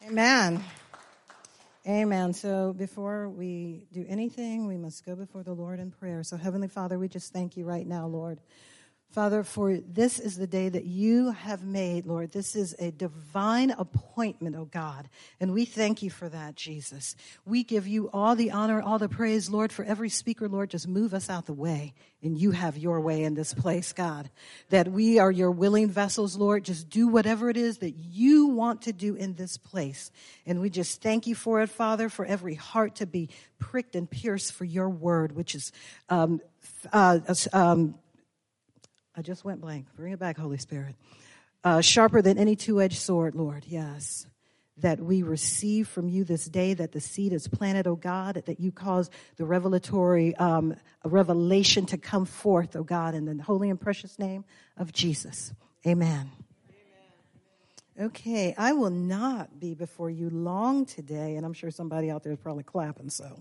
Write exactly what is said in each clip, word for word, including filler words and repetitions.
Amen. Amen. So before we do anything, we must go before the Lord in prayer. So Heavenly Father, we just thank you right now, Lord. Father, for this is the day that you have made, Lord. This is a divine appointment, oh God. And we thank you for that, Jesus. We give you all the honor, all the praise, Lord, for every speaker, Lord. Just move us out the way. And you have your way in this place, God. That we are your willing vessels, Lord. Just do whatever it is that you want to do in this place. And we just thank you for it, Father, for every heart to be pricked and pierced for your word, which is um, uh, um I just went blank. Bring it back, Holy Spirit. Uh, sharper than any two-edged sword, Lord, yes. That we receive from you this day, that the seed is planted, oh God, that you cause the revelatory um, a revelation to come forth, oh God, in the holy and precious name of Jesus. Amen. Amen. Okay, I will not be before you long today, and I'm sure somebody out there is probably clapping, so.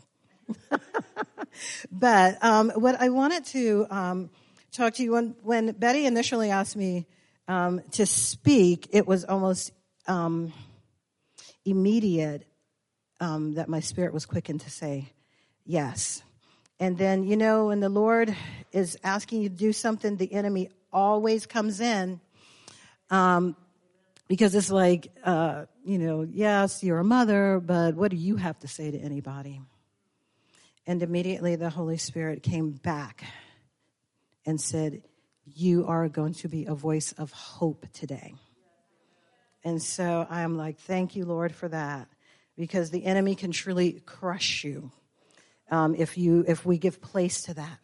But um, what I wanted to... Um, talk to you. When, when Betty initially asked me um, to speak, it was almost um, immediate um, that my spirit was quickened to say yes. And then, you know, when the Lord is asking you to do something, the enemy always comes in um, because it's like, uh, you know, yes, you're a mother, but what do you have to say to anybody? And immediately the Holy Spirit came back and said, you are going to be a voice of hope today. And so I'm like, thank you, Lord, for that. Because the enemy can truly crush you um, if you if we give place to that.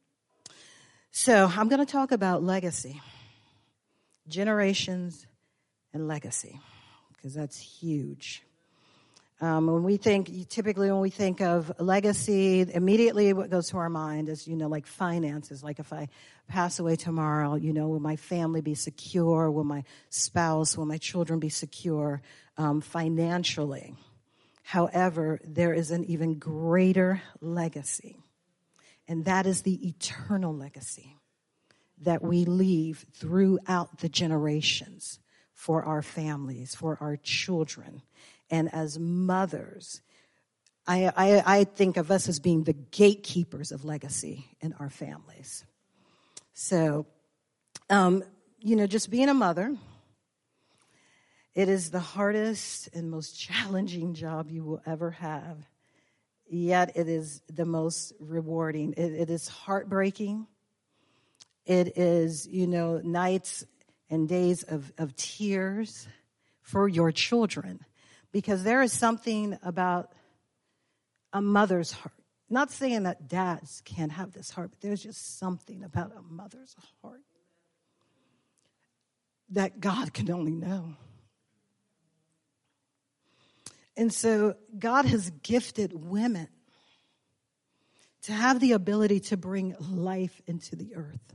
So I'm going to talk about legacy, generations, and legacy, because that's huge. Um, when we think, typically when we think of legacy, immediately what goes to our mind is, you know, like finances. Like if I pass away tomorrow, you know, will my family be secure? Will my spouse, will my children be secure um, financially? However, there is an even greater legacy, and that is the eternal legacy that we leave throughout the generations for our families, for our children. And as mothers, I, I, I think of us as being the gatekeepers of legacy in our families. So, um, you know, just being a mother, it is the hardest and most challenging job you will ever have. Yet it is the most rewarding. It, it is heartbreaking. It is, you know, nights and days of, of tears for your children. Because there is something about a mother's heart. Not saying that dads can't have this heart, but there's just something about a mother's heart that God can only know. And so God has gifted women to have the ability to bring life into the earth.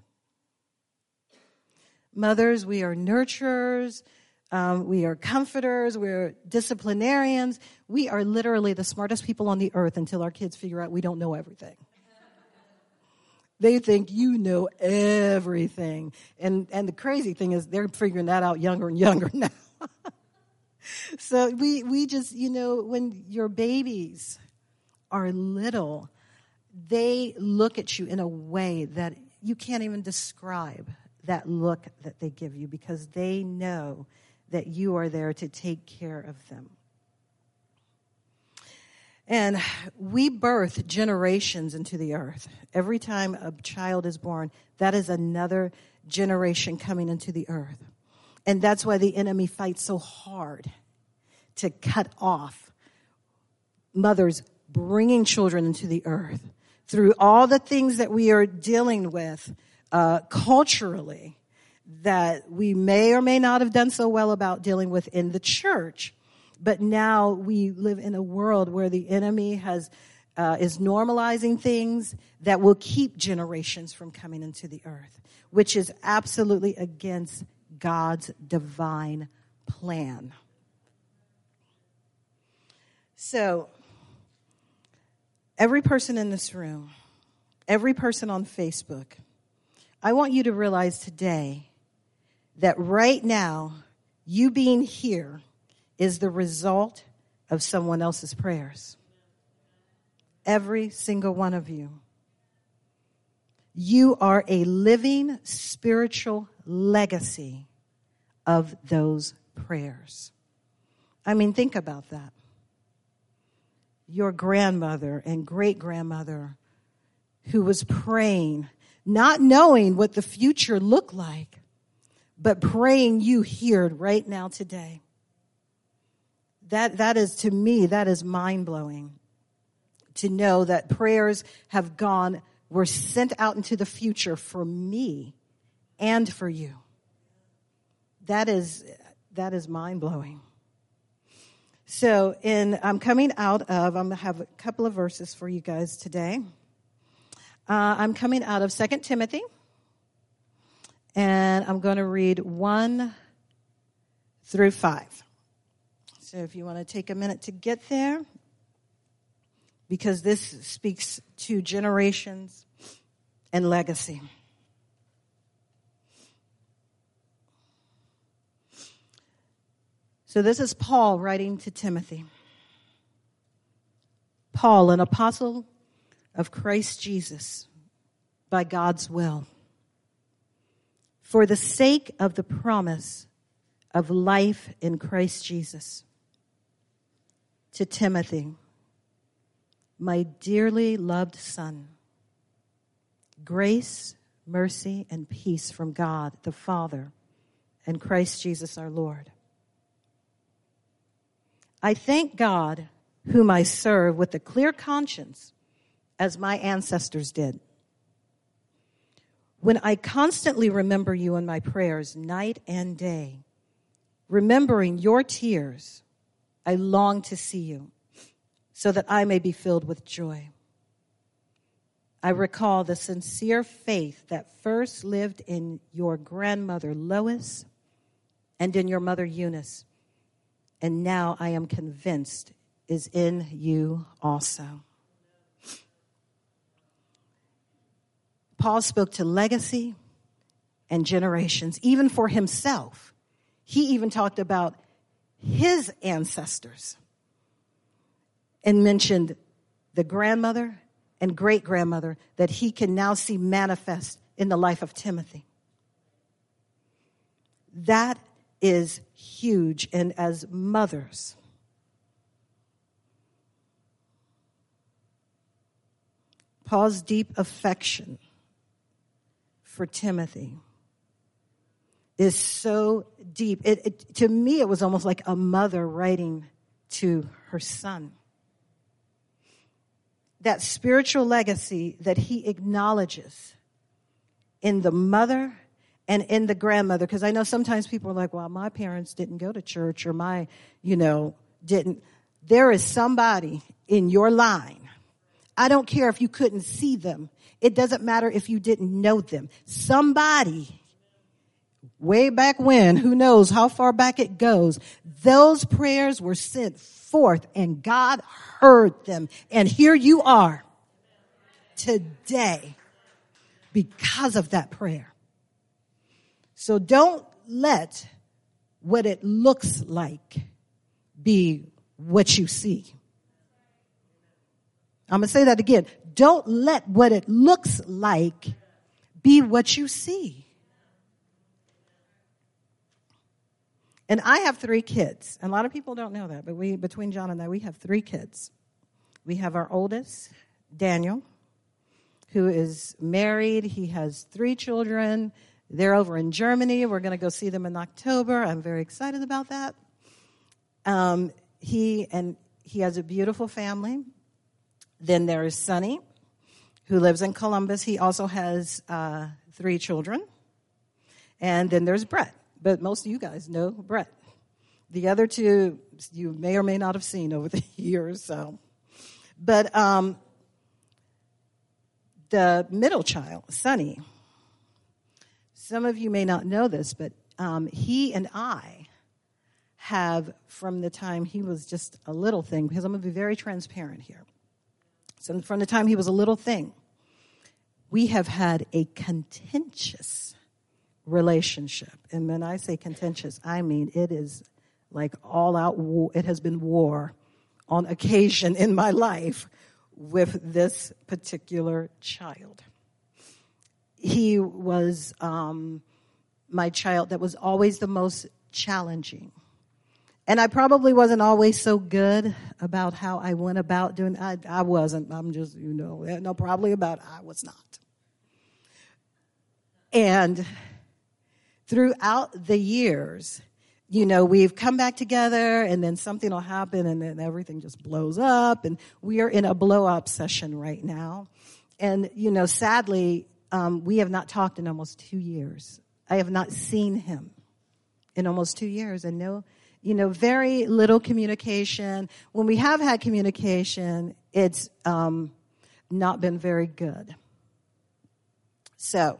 Mothers, we are nurturers. Um, we are comforters. We're disciplinarians. We are literally the smartest people on the earth until our kids figure out we don't know everything. They think you know everything. And and the crazy thing is they're figuring that out younger and younger now. So we, we just, you know, when your babies are little, they look at you in a way that you can't even describe that look that they give you, because they know that you are there to take care of them. And we birth generations into the earth. Every time a child is born, that is another generation coming into the earth. And that's why the enemy fights so hard to cut off mothers bringing children into the earth through all the things that we are dealing with uh, culturally, that we may or may not have done so well about dealing with in the church. But now we live in a world where the enemy has uh, is normalizing things that will keep generations from coming into the earth, which is absolutely against God's divine plan. So, every person in this room, every person on Facebook, I want you to realize today that right now, you being here is the result of someone else's prayers. Every single one of you. You are a living spiritual legacy of those prayers. I mean, think about that. Your grandmother and great-grandmother who was praying, not knowing what the future looked like, but praying you here right now today. That, that is, to me, that is mind-blowing. To know that prayers have gone, were sent out into the future for me and for you. That is, that is mind-blowing. So in, I'm coming out of, I'm going to have a couple of verses for you guys today. Uh, I'm coming out of Second Timothy, and I'm going to read one through five. So if you want to take a minute to get there, because this speaks to generations and legacy. So this is Paul writing to Timothy. Paul, an apostle of Christ Jesus, by God's will, for the sake of the promise of life in Christ Jesus, to Timothy, my dearly loved son, grace, mercy, and peace from God the Father and Christ Jesus our Lord. I thank God, whom I serve with a clear conscience, as my ancestors did. When I constantly remember you in my prayers night and day, remembering your tears, I long to see you, so that I may be filled with joy. I recall the sincere faith that first lived in your grandmother Lois and in your mother Eunice, and now I am convinced is in you also. Paul spoke to legacy and generations, even for himself. He even talked about his ancestors and mentioned the grandmother and great-grandmother that he can now see manifest in the life of Timothy. That is huge. And as mothers, Paul's deep affection for Timothy is so deep. It, it, to me, it was almost like a mother writing to her son. That spiritual legacy that he acknowledges in the mother and in the grandmother. Because I know sometimes people are like, well, my parents didn't go to church, or my, you know, didn't. There is somebody in your line. I don't care if you couldn't see them. It doesn't matter if you didn't know them. Somebody, way back when, who knows how far back it goes, those prayers were sent forth and God heard them. And here you are today because of that prayer. So don't let what it looks like be what you see. I'm going to say that again. Don't let what it looks like be what you see. And I have three kids. A lot of people don't know that, but we, between John and I, we have three kids. We have our oldest, Daniel, who is married. He has three children. They're over in Germany. We're going to go see them in October. I'm very excited about that. Um, he and he has a beautiful family. Then there is Sonny, who lives in Columbus. He also has uh, three children. And then there's Brett. But most of you guys know Brett. The other two you may or may not have seen over the years. So, But um, the middle child, Sonny, some of you may not know this, but um, he and I have, from the time he was just a little thing, because I'm going to be very transparent here. So from the time he was a little thing, we have had a contentious relationship. And when I say contentious, I mean it is like all out war. It has been war on occasion in my life with this particular child. He was um, my child that was always the most challenging. And I probably wasn't always so good about how I went about doing I, I wasn't. I'm just, you know, no, probably about I was not. And throughout the years, you know, we've come back together and then something will happen and then everything just blows up. And we are in a blow up session right now. And, you know, sadly, um, we have not talked in almost two years. I have not seen him in almost two years and no, you know, very little communication. When we have had communication, it's um, not been very good. So,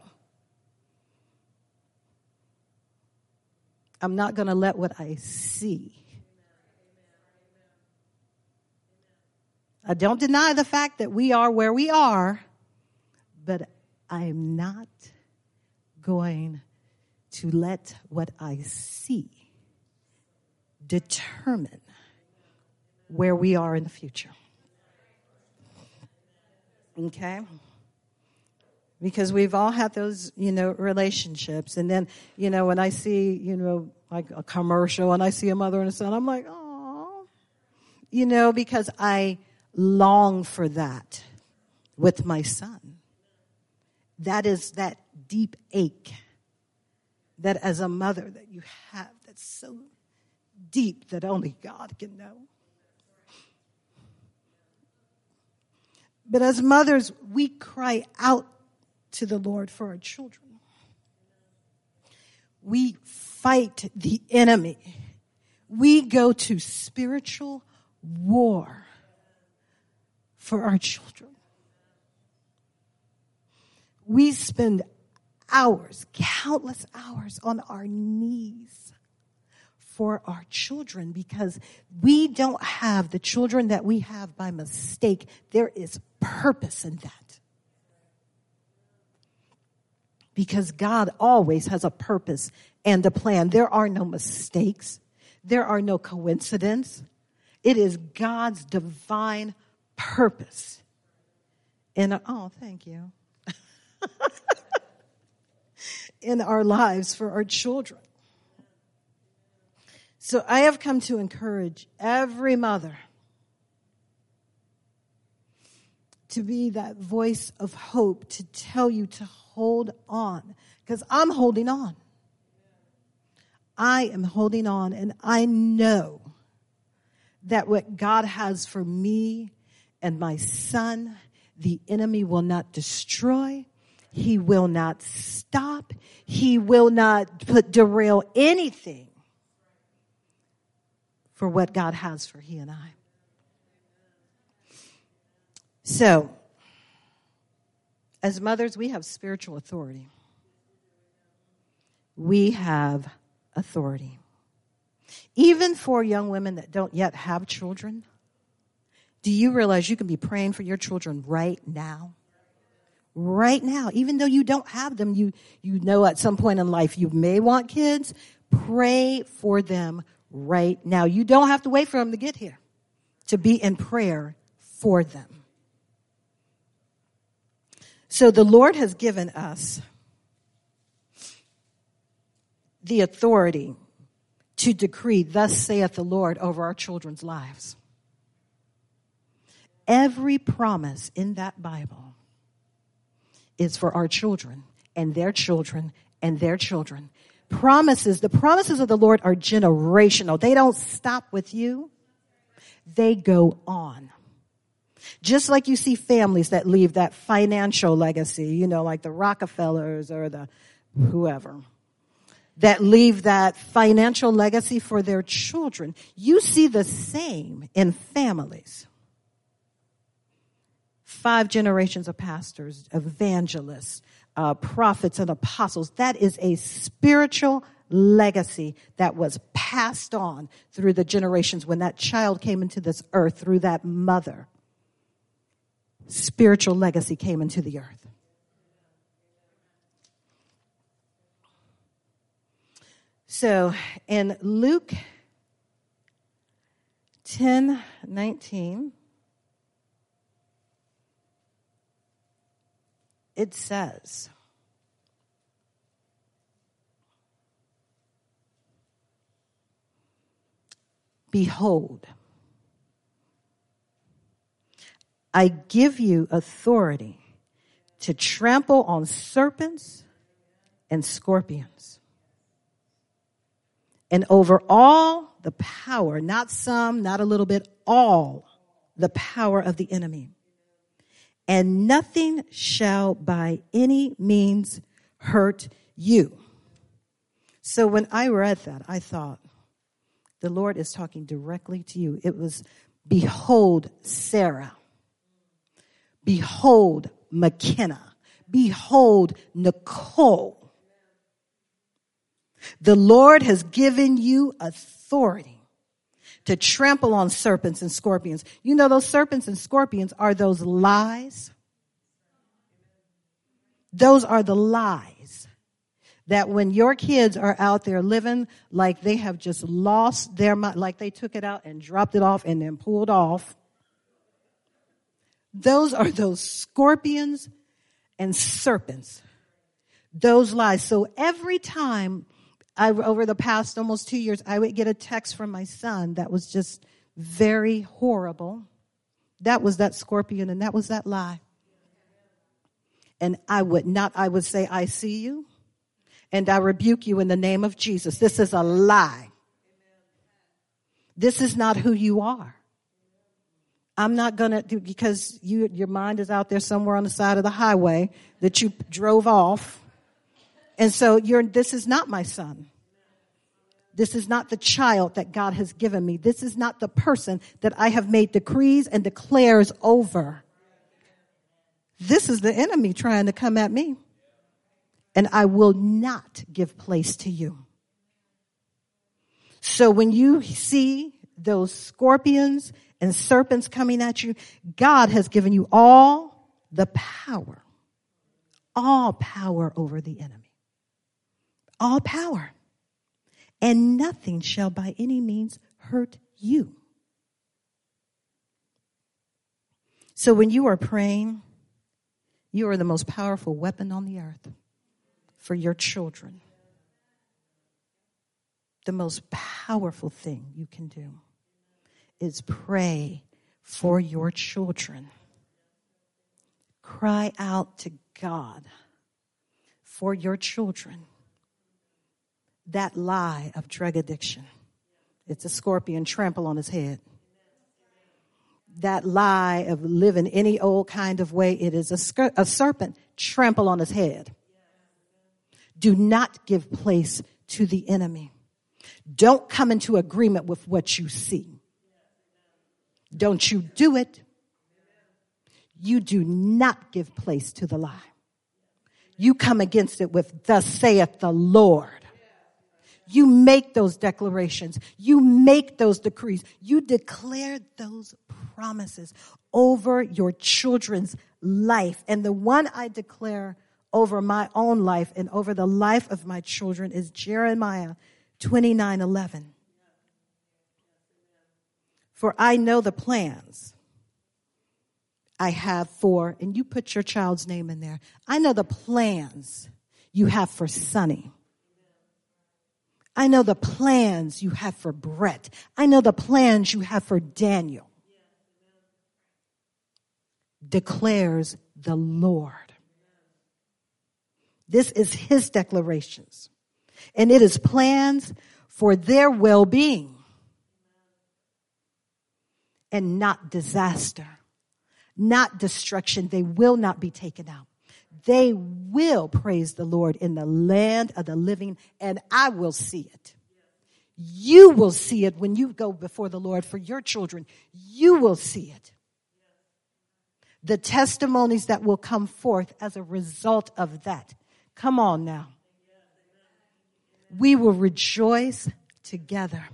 I'm not going to let what I see. I don't deny the fact that we are where we are, but I am not going to let what I see determine where we are in the future. Okay? Because we've all had those, you know, relationships. And then, you know, when I see, you know, like a commercial and I see a mother and a son, I'm like, oh, you know, because I long for that with my son. That is that deep ache that as a mother that you have that's so deep that only God can know. But as mothers, we cry out to the Lord for our children. We fight the enemy. We go to spiritual war for our children. We spend hours, countless hours on our knees for our children because we don't have the children that we have by mistake. There is purpose in that. Because God always has a purpose and a plan. There are no mistakes. There are no coincidences. It is God's divine purpose. And oh, thank you. In our lives for our children. So I have come to encourage every mother to be that voice of hope, to tell you to hold on, because I'm holding on. I am holding on, and I know that what God has for me and my son, the enemy will not destroy. He will not stop. He will not put derail anything for what God has for he and I. So, as mothers, we have spiritual authority. We have authority. Even for young women that don't yet have children, do you realize you can be praying for your children right now? Right now, even though you don't have them, you, you know at some point in life you may want kids, pray for them right now. You don't have to wait for them to get here to be in prayer for them. So the Lord has given us the authority to decree, thus saith the Lord, over our children's lives. Every promise in that Bible is for our children and their children and their children. Promises, the promises of the Lord are generational. They don't stop with you. They go on. Just like you see families that leave that financial legacy, you know, like the Rockefellers or the whoever, that leave that financial legacy for their children. You see the same in families. Five generations of pastors, evangelists, uh, prophets, and apostles. That is a spiritual legacy that was passed on through the generations when that child came into this earth through that mother. Spiritual legacy came into the earth. So in Luke ten nineteen, it says, behold, I give you authority to trample on serpents and scorpions, and over all the power, not some, not a little bit, all the power of the enemy. And nothing shall by any means hurt you. So when I read that, I thought, the Lord is talking directly to you. It was, behold, Sarah. Behold, McKenna. Behold, Nicole. The Lord has given you authority to trample on serpents and scorpions. You know, those serpents and scorpions are those lies. Those are the lies that when your kids are out there living like they have just lost their mind, like they took it out and dropped it off and then pulled off. Those are those scorpions and serpents. Those lies. So every time I, over the past almost two years, I would get a text from my son that was just very horrible. That was that scorpion and that was that lie. And I would not, I would say, I see you and I rebuke you in the name of Jesus. This is a lie. This is not who you are. I'm not going to do, because you, your mind is out there somewhere on the side of the highway that you drove off. And so you're, this is not my son. This is not the child that God has given me. This is not the person that I have made decrees and declares over. This is the enemy trying to come at me. And I will not give place to you. So when you see those scorpions and serpents coming at you, God has given you all the power, all power over the enemy, all power, and nothing shall by any means hurt you. So when you are praying, you are the most powerful weapon on the earth for your children. The most powerful thing you can do is pray for your children. Cry out to God for your children. That lie of drug addiction. It's a scorpion, trample on his head. That lie of living any old kind of way, it is a, skir- a serpent, trample on his head. Do not give place to the enemy. Don't come into agreement with what you see. Don't you do it. You do not give place to the lie. You come against it with, thus saith the Lord. You make those declarations. You make those decrees. You declare those promises over your children's life. And the one I declare over my own life and over the life of my children is Jeremiah twenty-nine eleven. For I know the plans I have for, and you put your child's name in there. I know the plans you have for Sonny. I know the plans you have for Brett. I know the plans you have for Daniel. Declares the Lord. This is his declarations. And it is plans for their well-being and not disaster, not destruction. They will not be taken out. They will praise the Lord in the land of the living, and I will see it. You will see it when you go before the Lord for your children. You will see it. The testimonies that will come forth as a result of that. Come on now. We will rejoice together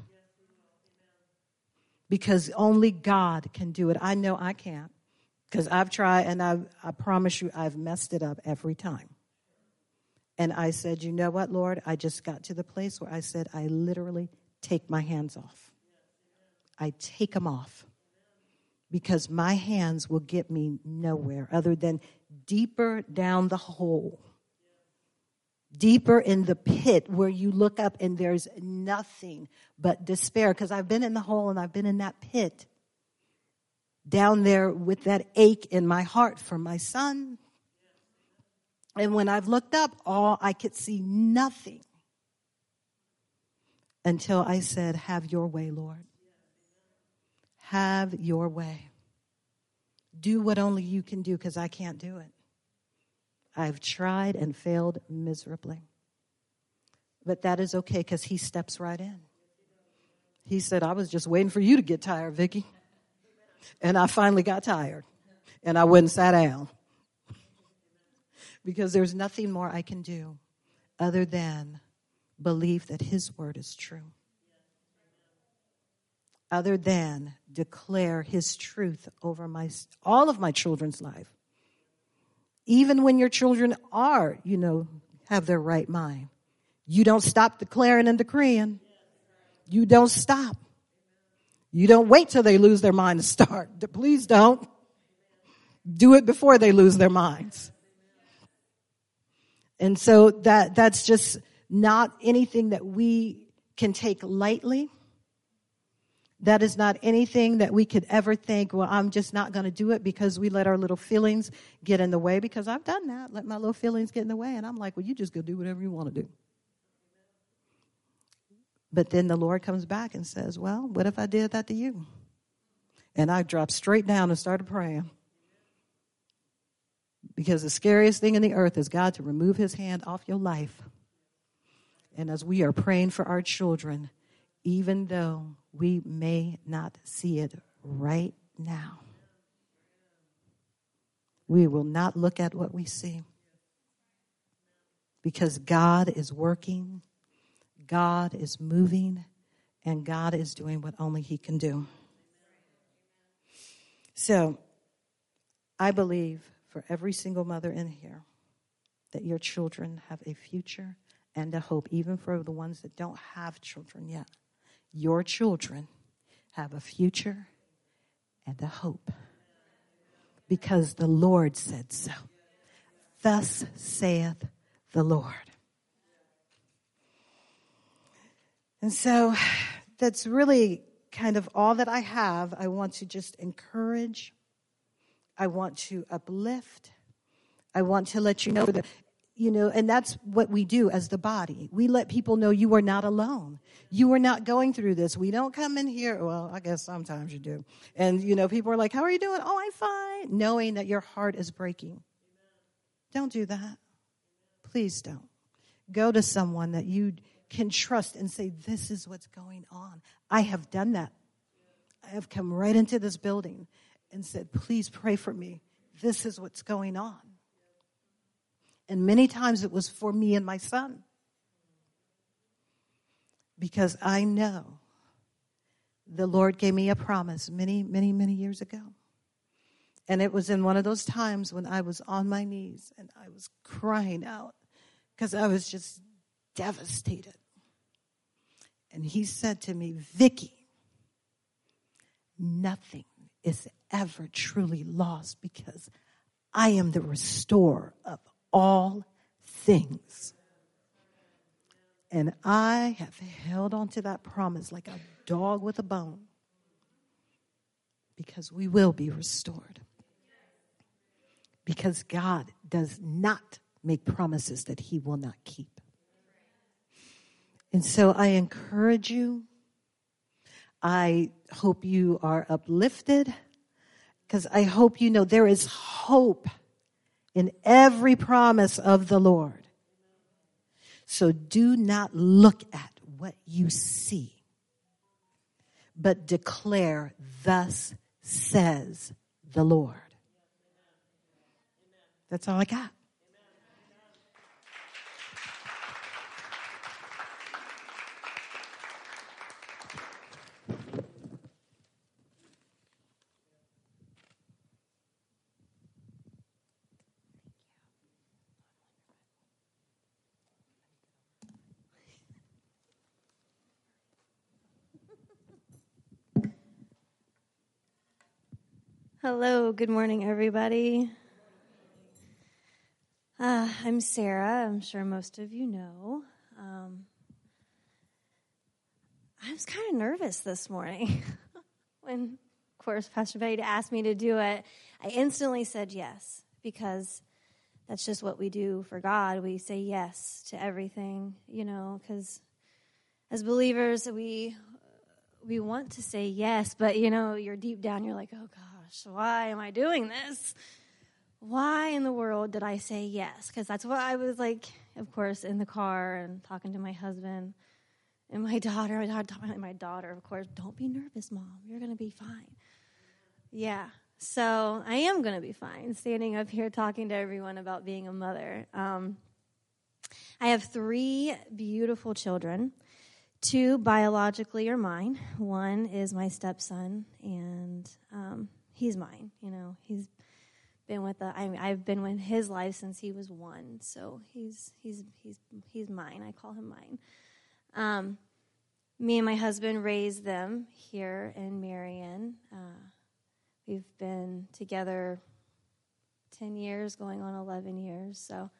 because only God can do it. I know I can't. Because I've tried, and I, I promise you, I've messed it up every time. And I said, you know what, Lord? I just got to the place where I said, I literally take my hands off. I take them off because my hands will get me nowhere other than deeper down the hole, deeper in the pit where you look up and there's nothing but despair. Because I've been in the hole and I've been in that pit down there with that ache in my heart for my son. And when I've looked up, all I could see nothing until I said, have your way, Lord. Have your way. Do what only you can do, because I can't do it. I've tried and failed miserably. But that is okay, because he steps right in. He said, I was just waiting for you to get tired, Vicki. And I finally got tired. And I went and sat down. Because there's nothing more I can do other than believe that his word is true. Other than declare his truth over my all of my children's life. Even when your children are, you know, have their right mind. You don't stop declaring and decreeing. You don't stop. You don't wait till they lose their mind to start. Please don't. Do it before they lose their minds. And so that that's just not anything that we can take lightly. That is not anything that we could ever think, well, I'm just not going to do it because we let our little feelings get in the way. Because I've done that, let my little feelings get in the way. And I'm like, well, you just go do whatever you want to do. But then the Lord comes back and says, well, what if I did that to you? And I dropped straight down and started praying. Because the scariest thing in the earth is God to remove his hand off your life. And as we are praying for our children, even though we may not see it right now, we will not look at what we see. Because God is working, God is moving, and God is doing what only he can do. So, I believe for every single mother in here that your children have a future and a hope, even for the ones that don't have children yet. Your children have a future and a hope because the Lord said so. Thus saith the Lord. And so that's really kind of all that I have. I want to just encourage. I want to uplift. I want to let you know that, you know, and that's what we do as the body. We let people know you are not alone. You are not going through this. We don't come in here. Well, I guess sometimes you do. And, you know, people are like, how are you doing? Oh, I'm fine. Knowing that your heart is breaking. Don't do that. Please don't. Go to someone that you can trust and say, this is what's going on. I have done that. I have come right into this building and said, please pray for me. This is what's going on. And many times it was for me and my son. Because I know the Lord gave me a promise many, many, many years ago. And it was in one of those times when I was on my knees and I was crying out because I was just devastated. And he said to me, Vicki, nothing is ever truly lost because I am the restorer of all things. And I have held on to that promise like a dog with a bone because we will be restored. Because God does not make promises that he will not keep. And so I encourage you. I hope you are uplifted because I hope you know there is hope in every promise of the Lord. So do not look at what you see, but declare, thus says the Lord. That's all I got. Hello, good morning, everybody. Uh, I'm Sarah. I'm sure most of you know. Um, I was kind of nervous this morning when, of course, Pastor Betty asked me to do it. I instantly said yes, because that's just what we do for God. We say yes to everything, you know, because as believers, we we want to say yes, but, you know, you're deep down, you're like, oh, gosh. Why am I doing this? Why in the world did I say yes? Because that's what I was like, of course, in the car and talking to my husband and my daughter. My daughter, my daughter of course, don't be nervous, Mom. You're going to be fine. Yeah, so I am going to be fine, standing up here talking to everyone about being a mother. Um, I have three beautiful children. Two biologically are mine. One is my stepson, and um, he's mine. You know, he's been with the. I, I've been with his life since he was one, so he's he's he's he's mine. I call him mine. Um, me and my husband raised them here in Marion. Uh, we've been together ten years, going on eleven years. So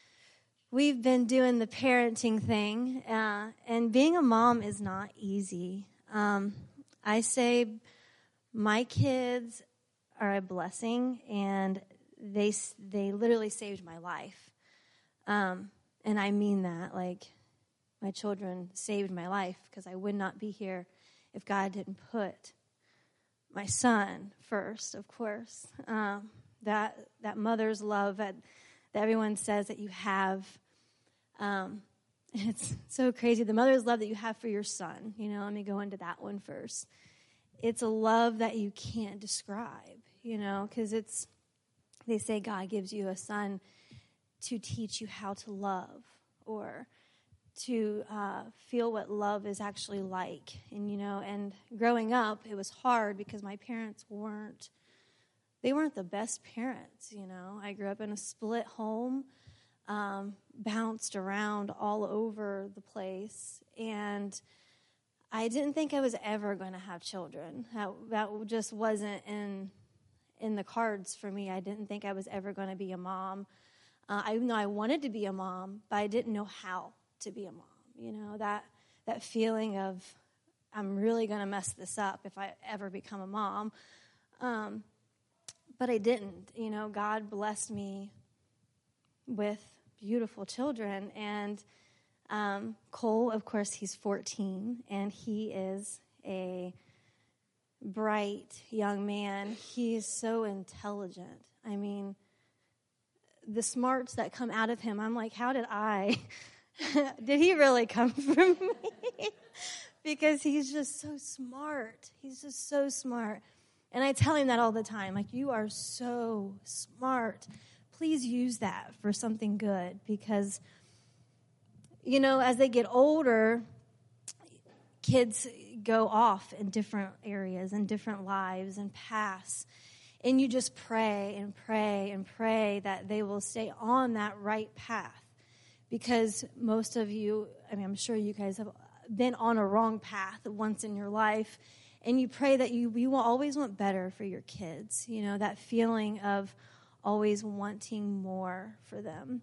we've been doing the parenting thing, uh, and being a mom is not easy. Um, I say my kids are a blessing, and they they literally saved my life. Um, and I mean that, like, my children saved my life, because I would not be here if God didn't put my son first, of course. Um, that that mother's love that, that everyone says that you have, um, and it's so crazy. The mother's love that you have for your son, you know, let me go into that one first. It's a love that you can't describe, you know, because it's, they say God gives you a son to teach you how to love, or to uh, feel what love is actually like. And, you know, and growing up, it was hard because my parents weren't, they weren't the best parents, you know. I grew up in a split home, um, bounced around all over the place, and I didn't think I was ever going to have children. That, that just wasn't in in the cards for me. I didn't think I was ever going to be a mom. Uh, I know I wanted to be a mom, but I didn't know how to be a mom. You know, that that feeling of, I'm really going to mess this up if I ever become a mom. Um, but I didn't. You know, God blessed me with beautiful children, and Um, Cole, of course, he's fourteen, and he is a bright young man. He is so intelligent. I mean, the smarts that come out of him, I'm like, how did I, did he really come from me? Because he's just so smart. He's just so smart. And I tell him that all the time, like, you are so smart. Please use that for something good, because you know, as they get older, kids go off in different areas and different lives and paths. And you just pray and pray and pray that they will stay on that right path. Because most of you, I mean, I'm sure you guys have been on a wrong path once in your life. And you pray that you, you will always want better for your kids. You know, that feeling of always wanting more for them.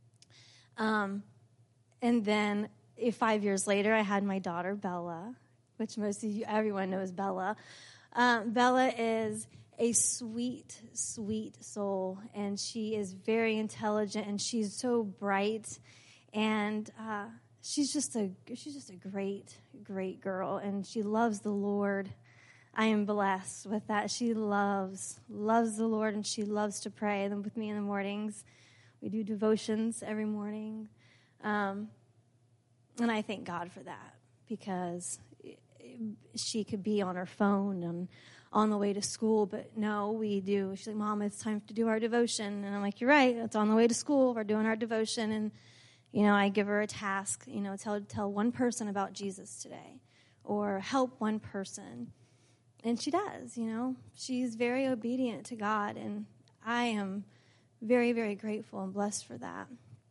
Um. And then if five years later, I had my daughter, Bella, which most of you, everyone knows Bella. Um, Bella is a sweet, sweet soul, and she is very intelligent, and she's so bright, and uh, she's just a she's just a great, great girl, and she loves the Lord. I am blessed with that. She loves, loves the Lord, and she loves to pray with me in the mornings. We do devotions every morning. Um, and I thank God for that, because she could be on her phone and on the way to school, but no, we do. She's like, Mom, it's time to do our devotion. And I'm like, you're right, it's on the way to school. We're doing our devotion. And, you know, I give her a task, you know, tell, tell one person about Jesus today, or help one person. And she does, you know. She's very obedient to God, and I am very, very grateful and blessed for that.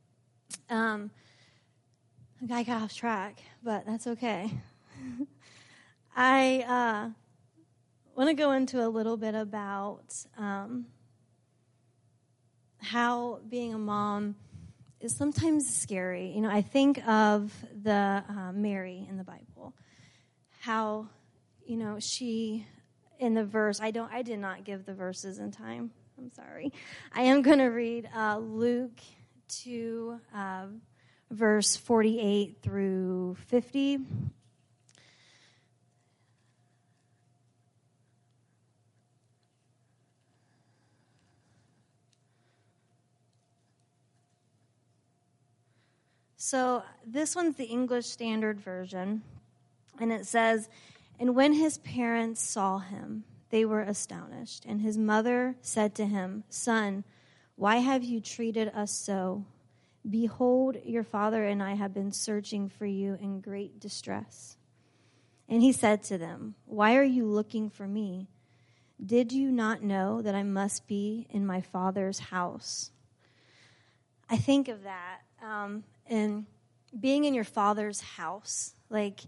Um, I got off track, but that's okay. I uh, want to go into a little bit about um, how being a mom is sometimes scary. You know, I think of the uh, Mary in the Bible, how, you know, she, in the verse, I don't, I did not give the verses in time. I'm sorry. I am going to read uh, Luke two, uh, verse forty-eight through fifty. So this one's the English Standard Version, and it says, "And when his parents saw him, they were astonished. And his mother said to him, 'Son, why have you treated us so? Behold, your father and I have been searching for you in great distress.' And he said to them, 'Why are you looking for me? Did you not know that I must be in my Father's house?'" I think of that. Um, and being in your Father's house, like,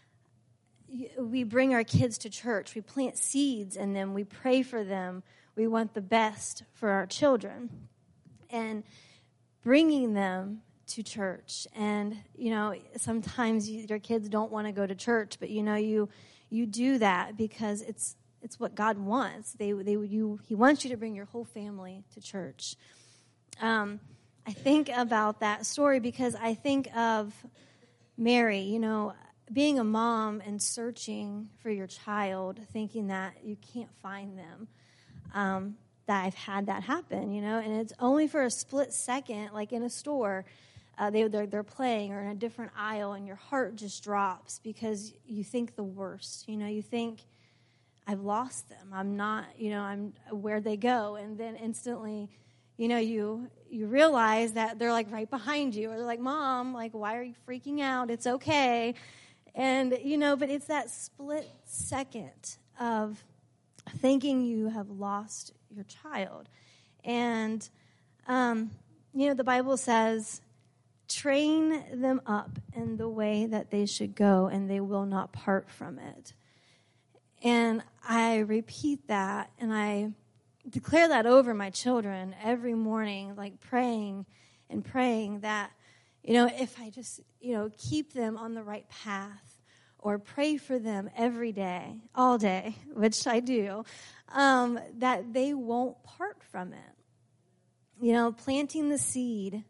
we bring our kids to church, we plant seeds in them, we pray for them, we want the best for our children, and bringing them to church. And, you know, sometimes you, your kids don't want to go to church, but, you know, you you do that because it's it's what God wants. They they you He wants you to bring your whole family to church. Um, I think about that story because I think of Mary, you know, being a mom and searching for your child, thinking that you can't find them. Um, that I've had that happen, you know, and it's only for a split second, like in a store, uh, they, they're, they're playing or in a different aisle, and your heart just drops because you think the worst. You know, you think, I've lost them. I'm not, you know, I'm where'd they go? And then instantly, you know, you you realize that they're like right behind you, or they're like, "Mom, like, why are you freaking out? It's okay." And, you know, but it's that split second of thinking you have lost your child. And, um, you know, the Bible says, "Train them up in the way that they should go, and they will not part from it." And I repeat that, and I declare that over my children every morning, like praying and praying that, you know, if I just, you know, keep them on the right path, or pray for them every day, all day, which I do, um, that they won't part from it. You know, planting the seed,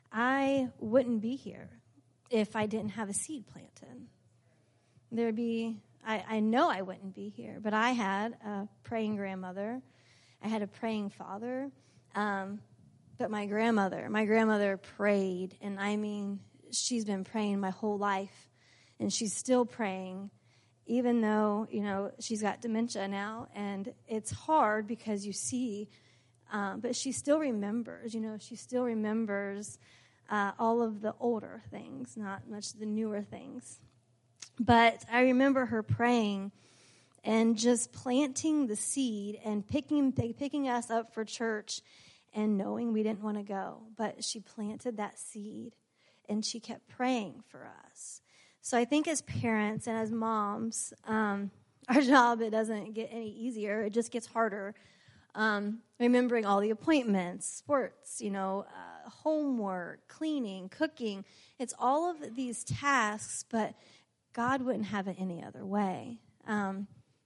I wouldn't be here if I didn't have a seed planted. There'd be, I, I know I wouldn't be here, but I had a praying grandmother. I had a praying father. Um, but my grandmother, my grandmother prayed, and I mean, she's been praying my whole life. And she's still praying, even though, you know, she's got dementia now, and it's hard because you see, um, but she still remembers, you know, she still remembers uh, all of the older things, not much the newer things. But I remember her praying and just planting the seed and picking picking us up for church and knowing we didn't want to go. But she planted that seed, and she kept praying for us. So I think as parents and as moms, um, our job, it doesn't get any easier. It just gets harder. Um, remembering all the appointments, sports, you know, uh, homework, cleaning, cooking. It's all of these tasks, but God wouldn't have it any other way. Um,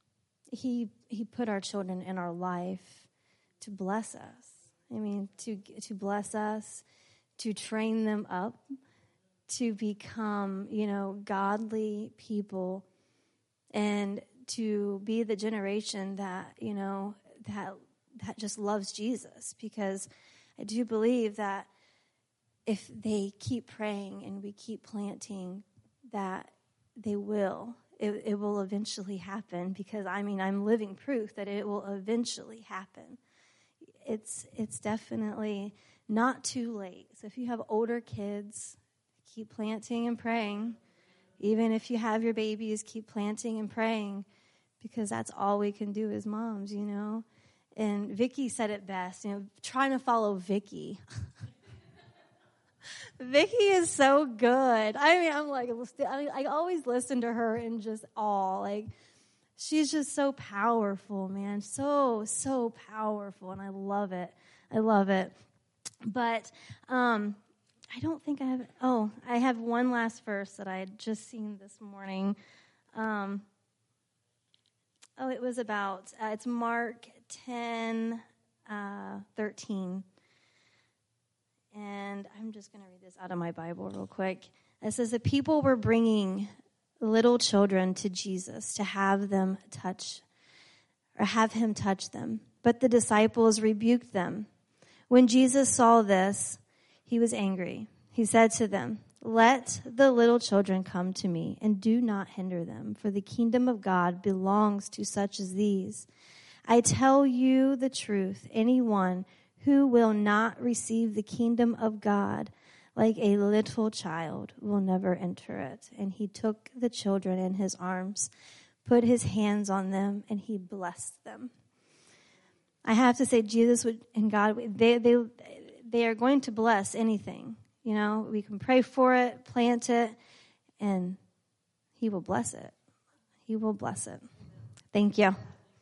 he He put our children in our life to bless us. I mean, to to bless us, to train them up, to become, you know, godly people, and to be the generation that, you know, that that just loves Jesus. Because I do believe that if they keep praying and we keep planting, that they will. It, it will eventually happen, because, I mean, I'm living proof that it will eventually happen. It's it's definitely not too late. So if you have older kids, keep planting and praying. Even if you have your babies, keep planting and praying, because that's all we can do as moms, you know. And Vicky said it best, you know, trying to follow Vicky. Vicky is so good. I mean, I'm like, I, mean, I always listen to her in just awe. Like, she's just so powerful, man. So, so powerful, and I love it. I love it. But um, I don't think I have, oh, I have one last verse that I had just seen this morning. Um, oh, it was about, uh, it's Mark ten, uh, thirteen. And I'm just going to read this out of my Bible real quick. It says, the people were bringing little children to Jesus to have them touch, or have him touch them. But the disciples rebuked them. When Jesus saw this, he was angry. He said to them, let the little children come to me, and do not hinder them, for the kingdom of God belongs to such as these. I tell you the truth, anyone who will not receive the kingdom of God like a little child will never enter it. And he took the children in his arms, put his hands on them, and he blessed them. I have to say, Jesus would, and God, they they they are going to bless anything. You know, we can pray for it, plant it, and he will bless it. He will bless it. Thank you.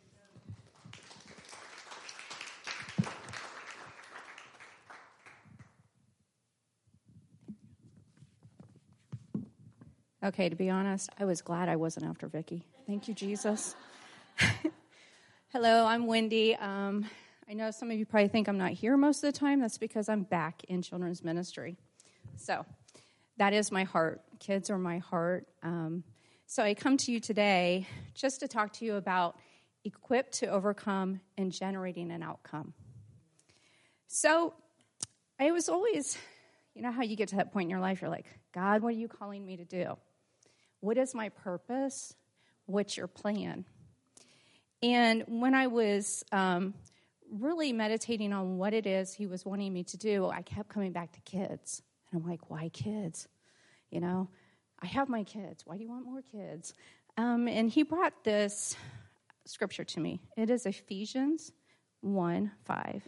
Okay, to be honest, I was glad I wasn't after Vicki. Thank you, Jesus. Hello, I'm Wendy. Um, I know some of you probably think I'm not here most of the time. That's because I'm back in children's ministry. So that is my heart. Kids are my heart. Um, so I come to you today just to talk to you about equipped to overcome and generating an outcome. So I was always, you know how you get to that point in your life, you're like, God, what are you calling me to do? What is my purpose? What's your plan? And when I was um, really meditating on what it is he was wanting me to do, I kept coming back to kids. And I'm like, why kids? You know, I have my kids. Why do you want more kids? Um, and he brought this scripture to me. It is Ephesians one five.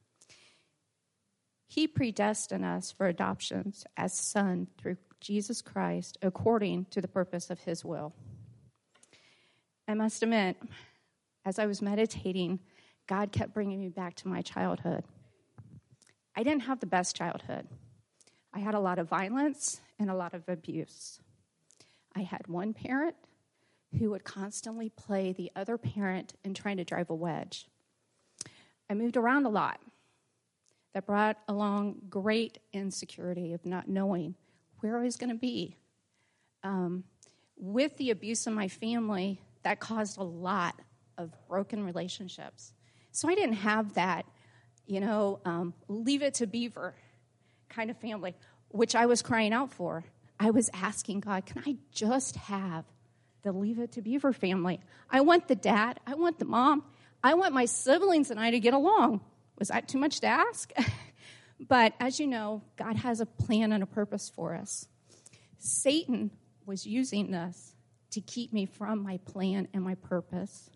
He predestined us for adoptions as sons through Jesus Christ according to the purpose of his will. I must admit, as I was meditating, God kept bringing me back to my childhood. I didn't have the best childhood. I had a lot of violence and a lot of abuse. I had one parent who would constantly play the other parent in trying to drive a wedge. I moved around a lot. That brought along great insecurity of not knowing where I was going to be. Um, with the abuse in my family, that caused a lot of broken relationships. So I didn't have that, you know, um, leave it to Beaver kind of family, which I was crying out for. I was asking God, can I just have the leave it to Beaver family? I want the dad. I want the mom. I want my siblings and I to get along. Was that too much to ask? But as you know, God has a plan and a purpose for us. Satan was using this to keep me from my plan and my purpose.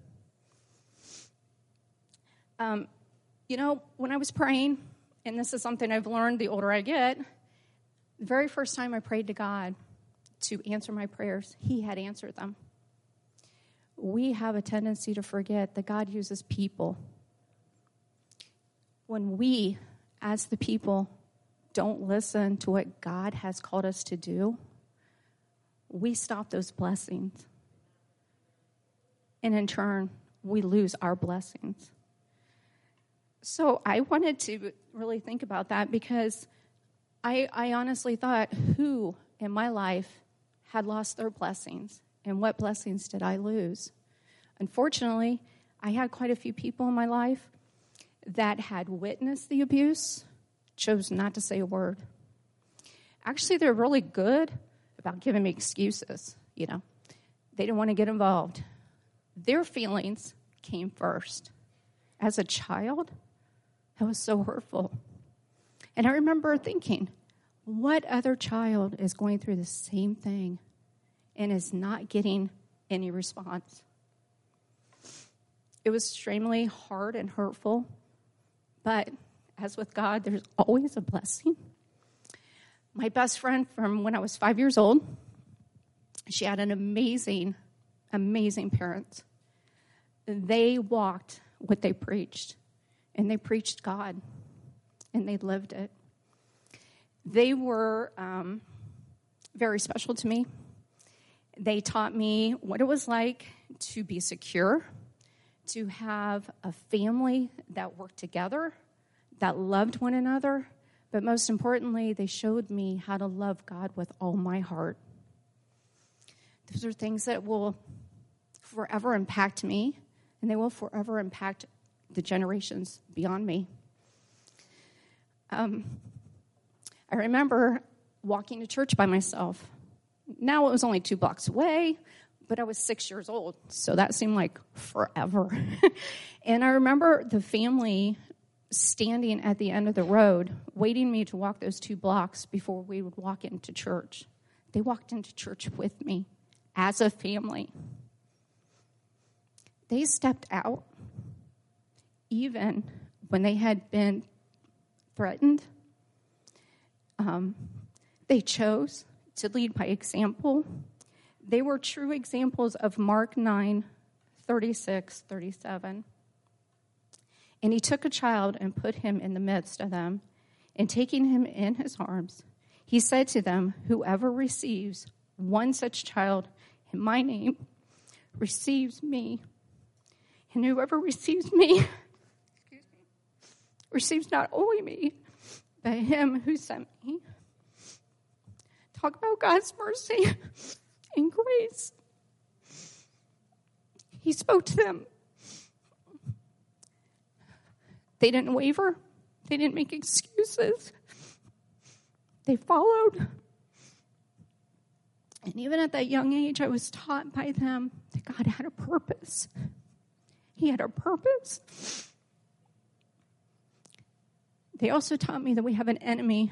Um, you know, when I was praying, and this is something I've learned the older I get, the very first time I prayed to God to answer my prayers, he had answered them. We have a tendency to forget that God uses people. When we, as the people, don't listen to what God has called us to do, we stop those blessings. And in turn, we lose our blessings. So I wanted to really think about that because I, I honestly thought, who in my life had lost their blessings? And what blessings did I lose? Unfortunately, I had quite a few people in my life that had witnessed the abuse, chose not to say a word. Actually, they're really good about giving me excuses, you know. They didn't want to get involved. Their feelings came first. As a child, that was so hurtful. And I remember thinking, what other child is going through the same thing and is not getting any response? It was extremely hard and hurtful. But as with God, there's always a blessing. My best friend from when I was five years old, she had an amazing, amazing parent. they walked what they preached, and they preached God, and they lived it. They were um, very special to me. They taught me what it was like to be secure, to have a family that worked together, that loved one another, but most importantly, they showed me how to love God with all my heart. Those are things that will forever impact me, and they will forever impact the generations beyond me. Um, I remember walking to church by myself. Now it was only two blocks away, but I was six years old, so that seemed like forever. And I remember the family standing at the end of the road, waiting me to walk those two blocks before we would walk into church. They walked into church with me as a family. They stepped out even when they had been threatened. Um, they chose to lead by example. They were true examples of Mark nine, thirty-six, thirty-seven. And he took a child and put him in the midst of them, and taking him in his arms, he said to them, whoever receives one such child in my name receives me. And whoever receives me receives not only me, but him who sent me. Talk about God's mercy and grace. He spoke to them. They didn't waver. They didn't make excuses. They followed. And even at that young age, I was taught by them that God had a purpose. He had a purpose. They also taught me that we have an enemy.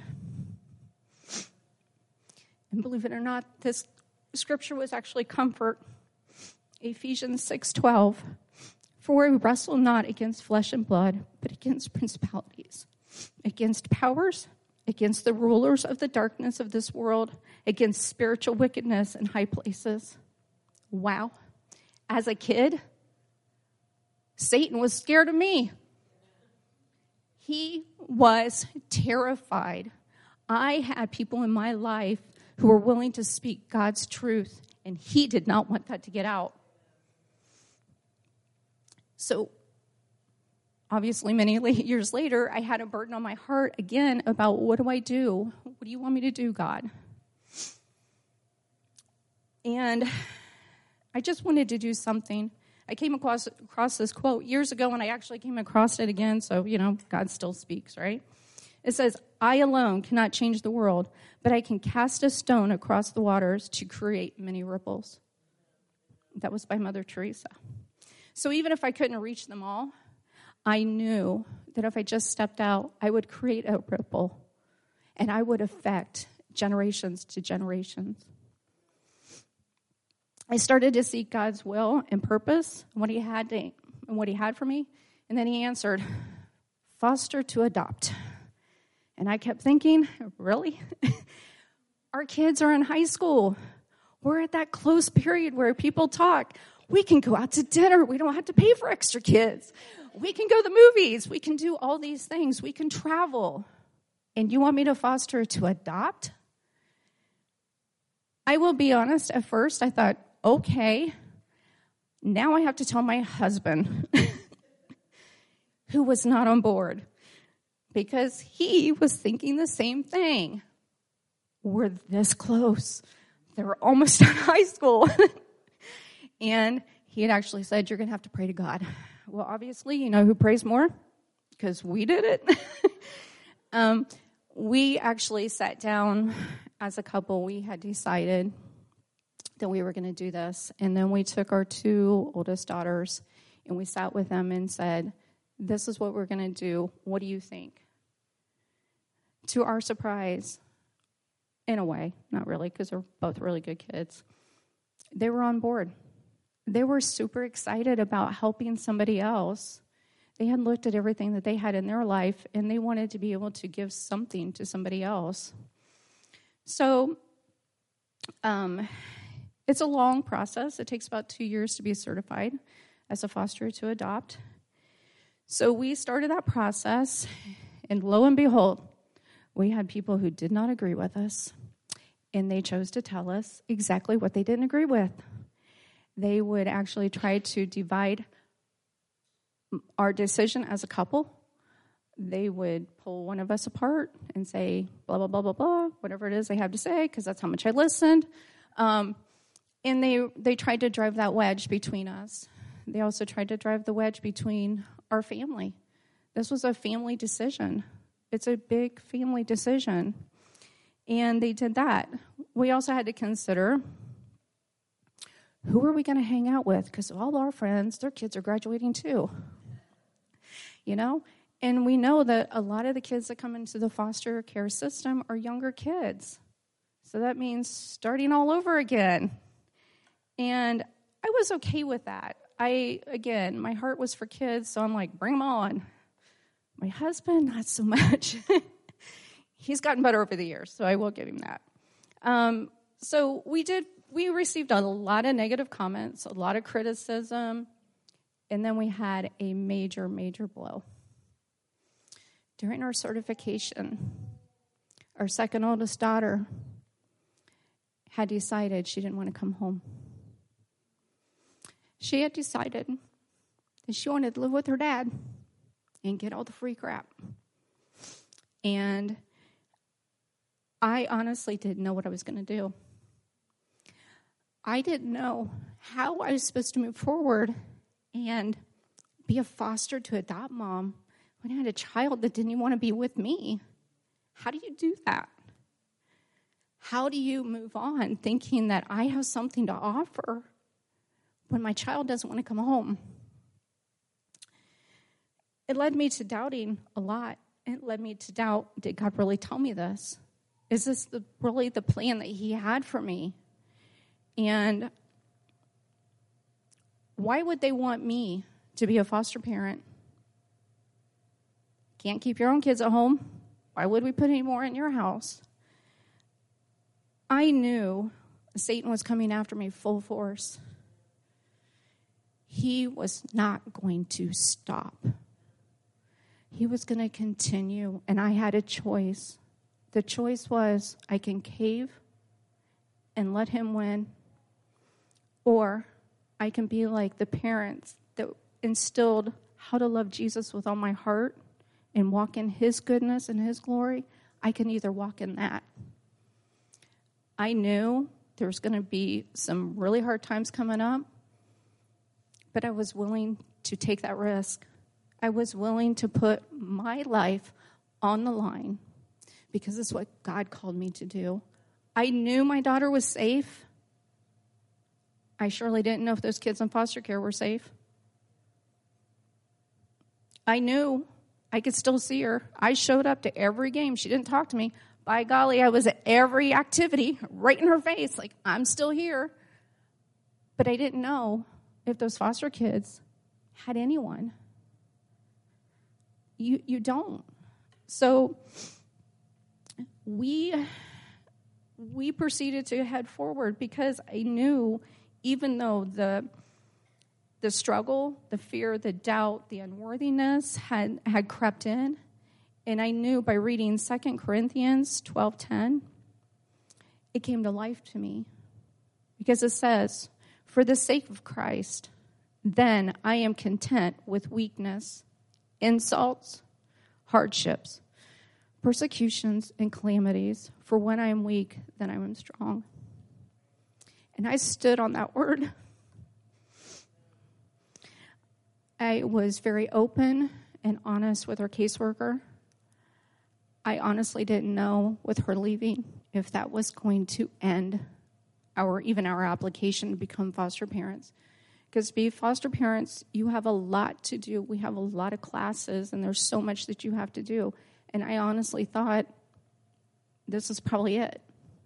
And believe it or not, this scripture was actually comfort. Ephesians six twelve. For we wrestle not against flesh and blood, but against principalities, against powers, against the rulers of the darkness of this world, against spiritual wickedness in high places. Wow. As a kid, Satan was scared of me. He was terrified. I had people in my life who were willing to speak God's truth, and he did not want that to get out. So, obviously, many years later, I had a burden on my heart again about what do I do? What do you want me to do, God? And I just wanted to do something. I came across, across this quote years ago, and I actually came across it again, so, you know, God still speaks, right? It says, I alone cannot change the world, but I can cast a stone across the waters to create many ripples. That was by Mother Teresa. So even if I couldn't reach them all, I knew that if I just stepped out, I would create a ripple, and I would affect generations to generations. I started to seek God's will and purpose, and what He had to, and what He had for me, and then He answered, foster to adopt. And I kept thinking, really? Our kids are in high school. We're at that close period where people talk. We can go out to dinner. We don't have to pay for extra kids. We can go to the movies. We can do all these things. We can travel. And you want me to foster to adopt? I will be honest, at first I thought, okay, now I have to tell my husband, who was not on board, because he was thinking the same thing. We're this close. They were almost out of high school. And he had actually said, you're going to have to pray to God. Well, obviously, you know who prays more? Because we did it. um, we actually sat down as a couple. We had decided that we were going to do this. And then we took our two oldest daughters, and we sat with them and said, this is what we're going to do. What do you think? To our surprise, in a way, not really, because they're both really good kids, they were on board. They were super excited about helping somebody else. They had looked at everything that they had in their life, and they wanted to be able to give something to somebody else. So um, it's a long process. It takes about two years to be certified. as a foster to adopt. So we started that process, and lo and behold, we had people who did not agree with us, and they chose to tell us exactly what they didn't agree with. They would actually try to divide our decision as a couple. They would pull one of us apart and say, blah, blah, blah, blah, blah, whatever it is they have to say, because that's how much I listened. Um, and they they tried to drive that wedge between us. They also tried to drive the wedge between our family. This was a family decision. It's a big family decision. And they did that. We also had to consider, who are we going to hang out with? Because all our friends, their kids are graduating too. You know? And we know that a lot of the kids that come into the foster care system are younger kids. So that means starting all over again. And I was okay with that. I, again, my heart was for kids, so I'm like, bring them on. My husband, not so much. He's gotten better over the years, so I will give him that. Um, so we did, we received a lot of negative comments, a lot of criticism, and then we had a major, major blow. During our certification, our second oldest daughter had decided she didn't want to come home. She had decided that she wanted to live with her dad and get all the free crap. And I honestly didn't know what I was going to do. I didn't know how I was supposed to move forward and be a foster to adopt mom when I had a child that didn't even want to be with me. How do you do that? How do you move on thinking that I have something to offer when my child doesn't want to come home? It led me to doubting a lot. It led me to doubt, did God really tell me this? Is this the, really the plan that he had for me? And why would they want me to be a foster parent? Can't keep your own kids at home. Why would we put any more in your house? I knew Satan was coming after me full force. He was not going to stop. He was going to continue, and I had a choice. The choice was I can cave and let him win, or I can be like the parents that instilled how to love Jesus with all my heart and walk in his goodness and his glory. I can either walk in that. I knew there was going to be some really hard times coming up, but I was willing to take that risk. I was willing to put my life on the line because it's what God called me to do. I knew my daughter was safe. I surely didn't know if those kids in foster care were safe. I knew I could still see her. I showed up to every game. She didn't talk to me. By golly, I was at every activity right in her face, like, I'm still here. But I didn't know if those foster kids had anyone. You you don't. So we we proceeded to head forward because I knew, even though the the struggle, the fear, the doubt, the unworthiness had, had crept in, and I knew by reading Second Corinthians twelve ten, it came to life to me. Because it says, for the sake of Christ, then I am content with weakness, insults, hardships, persecutions, and calamities. For when I am weak, then I am strong. And I stood on that word. I was very open and honest with our caseworker. I honestly didn't know with her leaving if that was going to end our even our application to become foster parents. Because to be foster parents, you have a lot to do. We have a lot of classes, and there's so much that you have to do. And I honestly thought, this is probably it.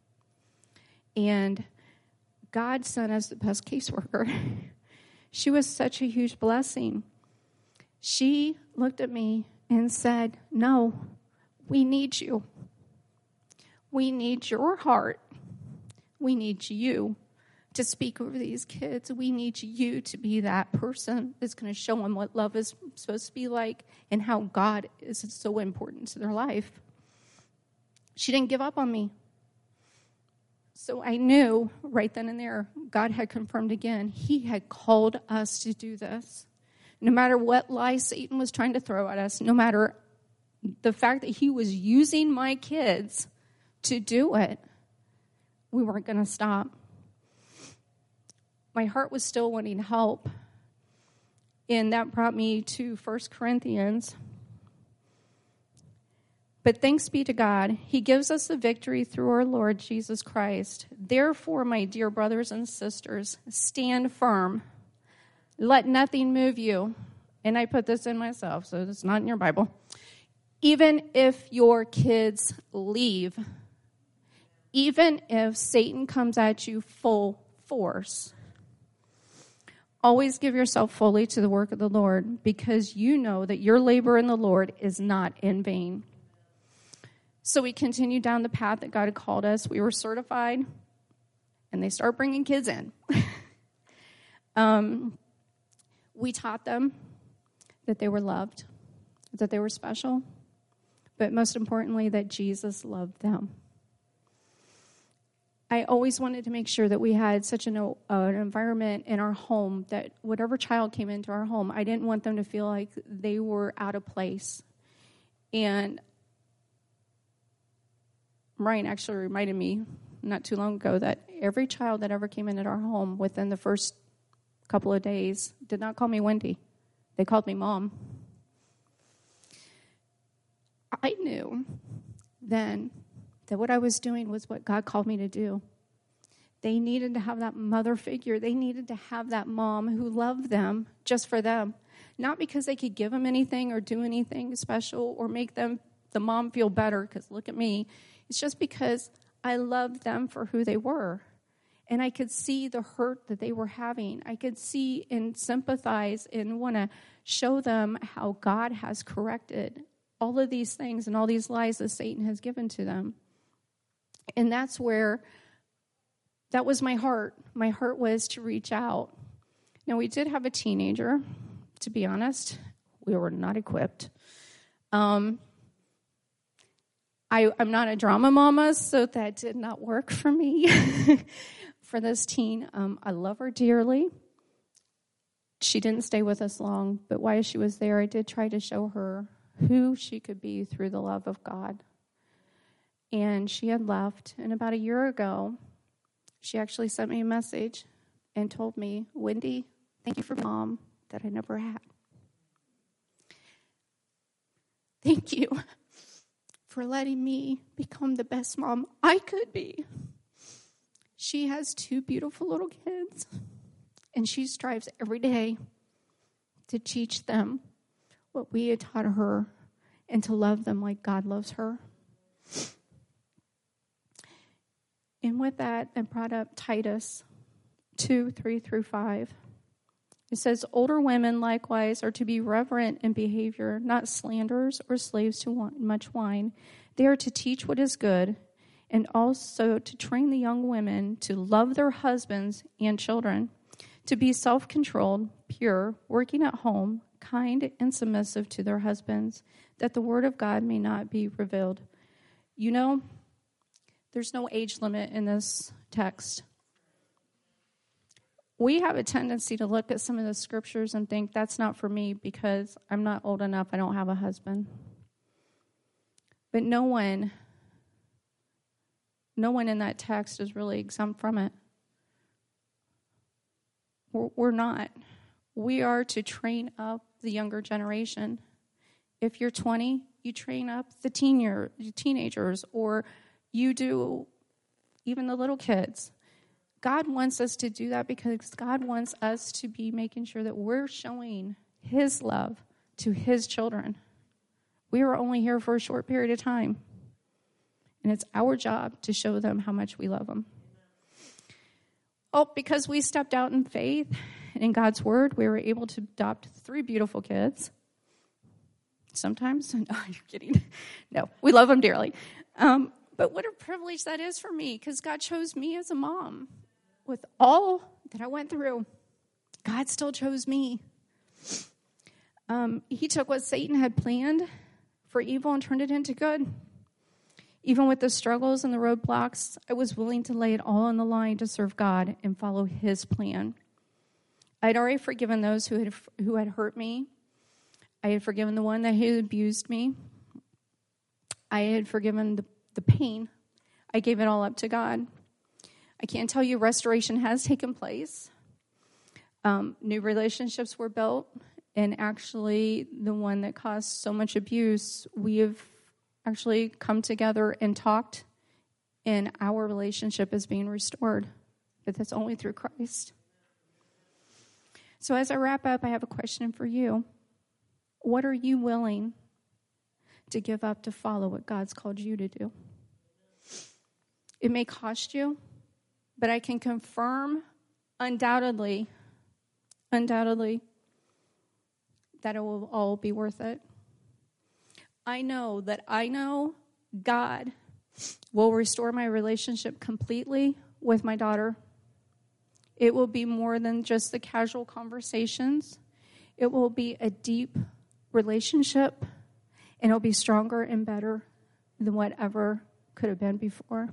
And God sent us the best caseworker. She was such a huge blessing. She looked at me and said, no, we need you. We need your heart. We need you to speak over these kids. We need you to be that person that's going to show them what love is supposed to be like and how God is so important to their life. She didn't give up on me. So I knew right then and there, God had confirmed again, he had called us to do this. No matter what lie Satan was trying to throw at us, no matter the fact that he was using my kids to do it, we weren't going to stop. My heart was still wanting help. And that brought me to First Corinthians. But thanks be to God, he gives us the victory through our Lord Jesus Christ. Therefore, my dear brothers and sisters, stand firm. Let nothing move you. And I put this in myself, so it's not in your Bible. Even if your kids leave, even if Satan comes at you full force, always give yourself fully to the work of the Lord, because you know that your labor in the Lord is not in vain. So we continued down the path that God had called us. We were certified, and they start bringing kids in. um, we taught them that they were loved, that they were special, but most importantly, that Jesus loved them. I always wanted to make sure that we had such an, uh, an environment in our home that whatever child came into our home, I didn't want them to feel like they were out of place. And Ryan actually reminded me not too long ago that every child that ever came into our home within the first couple of days did not call me Wendy. They called me Mom. I knew then that what I was doing was what God called me to do. They needed to have that mother figure. They needed to have that mom who loved them just for them. Not because they could give them anything or do anything special or make them, the mom, feel better, because look at me. It's just because I loved them for who they were. And I could see the hurt that they were having. I could see and sympathize and want to show them how God has corrected all of these things and all these lies that Satan has given to them. And that's where, that was my heart. My heart was to reach out. Now, we did have a teenager, to be honest. We were not equipped. Um, I, I'm not a drama mama, so that did not work for me. For this teen, um, I love her dearly. She didn't stay with us long, but while she was there, I did try to show her who she could be through the love of God. And she had left, and about a year ago, she actually sent me a message and told me, Wendy, thank you for Mom that I never had. Thank you for letting me become the best mom I could be. She has two beautiful little kids, and she strives every day to teach them what we had taught her and to love them like God loves her. And with that, I brought up Titus two, three through five. It says, older women likewise are to be reverent in behavior, not slanderers or slaves to much wine. They are to teach what is good, and also to train the young women to love their husbands and children, to be self-controlled, pure, working at home, kind and submissive to their husbands, that the word of God may not be revealed. You know, there's no age limit in this text. We have a tendency to look at some of the scriptures and think that's not for me because I'm not old enough, I don't have a husband. But no one, no one in that text is really exempt from it. We're, we're not. We are to train up the younger generation. If you're twenty, you train up the teen year, teenagers, or you do even the little kids. God wants us to do that because God wants us to be making sure that we're showing his love to his children. We are only here for a short period of time, and it's our job to show them how much we love them. Oh, because we stepped out in faith and in God's word, we were able to adopt three beautiful kids. Sometimes, no, you're kidding. No, we love them dearly. Um, but what a privilege that is for me, because God chose me as a mom. with all that I went through, God still chose me. Um, he took what Satan had planned for evil and turned it into good. Even with the struggles and the roadblocks, I was willing to lay it all on the line to serve God and follow his plan. I had already forgiven those who had who had hurt me. I had forgiven the one that had abused me. I had forgiven the, the pain. I gave it all up to God. I can't tell you restoration has taken place. Um, new relationships were built. And actually, the one that caused so much abuse, we have actually come together and talked, and our relationship is being restored. But that's only through Christ. So as I wrap up, I have a question for you. What are you willing to give up to follow what God's called you to do? It may cost you, but I can confirm undoubtedly, undoubtedly, that it will all be worth it. I know that I know God will restore my relationship completely with my daughter. It will be more than just the casual conversations. It will be a deep relationship, and it'll be stronger and better than whatever could have been before.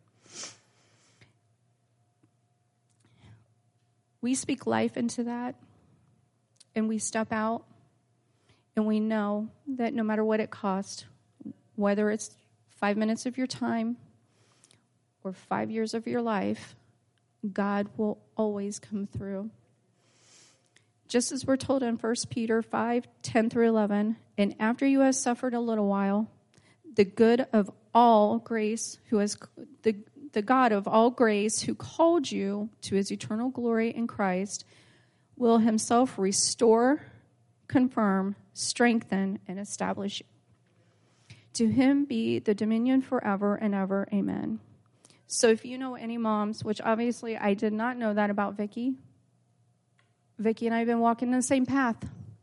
We speak life into that, and we step out, and we know that no matter what it costs, whether it's five minutes of your time or five years of your life, God will always come through. Just as we're told in First Peter five, ten through eleven, and after you have suffered a little while, the good of all grace, who has the, the God of all grace, who called you to his eternal glory in Christ, will himself restore, confirm, strengthen, and establish you. To him be the dominion forever and ever. Amen. So if you know any moms, which obviously I did not know that about Vicky. Vicky and I have been walking the same path.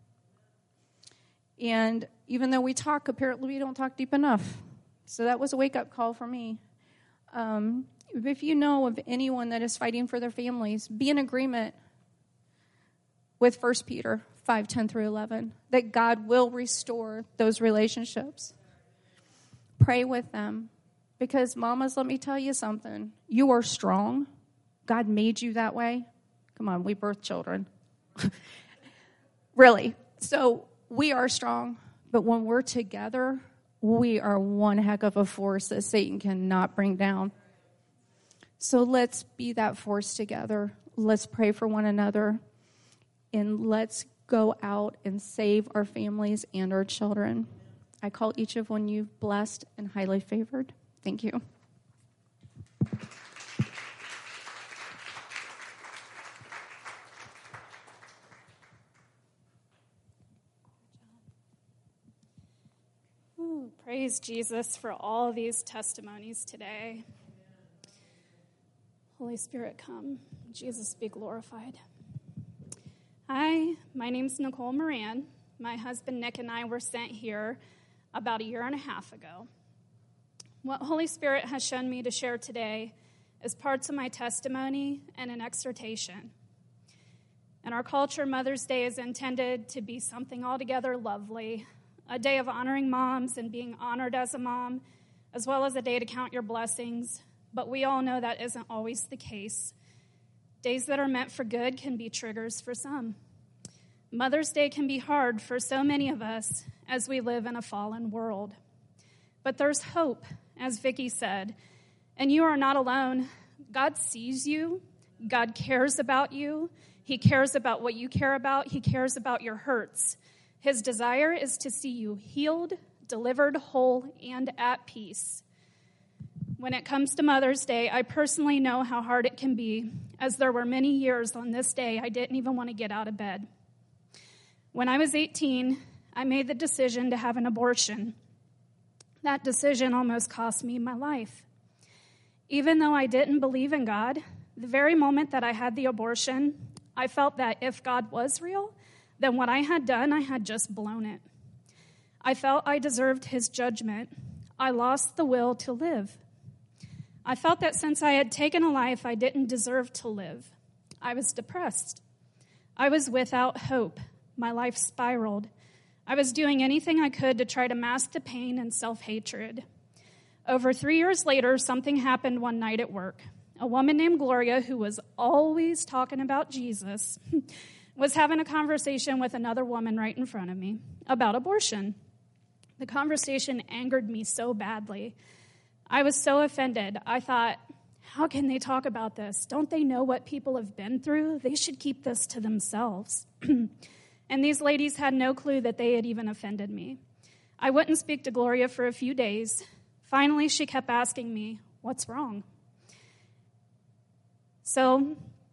And even though we talk, apparently we don't talk deep enough. So that was a wake-up call for me. Um, if you know of anyone that is fighting for their families, be in agreement with First Peter five, ten through eleven, that God will restore those relationships. Pray with them. Because, mamas, let me tell you something. You are strong. God made you that way. Come on, we birth children. Really. So we are strong. But when we're together, we are one heck of a force that Satan cannot bring down. So let's be that force together. Let's pray for one another. And let's go out and save our families and our children. I call each of one you blessed and highly favored. Thank you. Ooh, praise Jesus for all these testimonies today. Holy Spirit, come. Jesus, be glorified. Hi, my name's Nicole Moran. My husband Nick and I were sent here about a year and a half ago. What Holy Spirit has shown me to share today is parts of my testimony and an exhortation. In our culture, Mother's Day is intended to be something altogether lovely, a day of honoring moms and being honored as a mom, as well as a day to count your blessings. But we all know that isn't always the case. Days that are meant for good can be triggers for some. Mother's Day can be hard for so many of us as we live in a fallen world. But there's hope, as Vicky said, and you are not alone. God sees you. God cares about you. He cares about what you care about. He cares about your hurts. His desire is to see you healed, delivered, whole, and at peace. When it comes to Mother's Day, I personally know how hard it can be, as there were many years on this day I didn't even want to get out of bed. When I was eighteen, I made the decision to have an abortion. That decision almost cost me my life. Even though I didn't believe in God, the very moment that I had the abortion, I felt that if God was real, then what I had done, I had just blown it. I felt I deserved his judgment. I lost the will to live. I felt that since I had taken a life I didn't deserve to live. I was depressed. I was without hope. My life spiraled. I was doing anything I could to try to mask the pain and self-hatred. Over three years later, something happened one night at work. A woman named Gloria, who was always talking about Jesus, was having a conversation with another woman right in front of me about abortion. The conversation angered me so badly. I was so offended. I thought, how can they talk about this? Don't they know what people have been through? They should keep this to themselves. And these ladies had no clue that they had even offended me. I wouldn't speak to Gloria for a few days. Finally, she kept asking me, what's wrong? So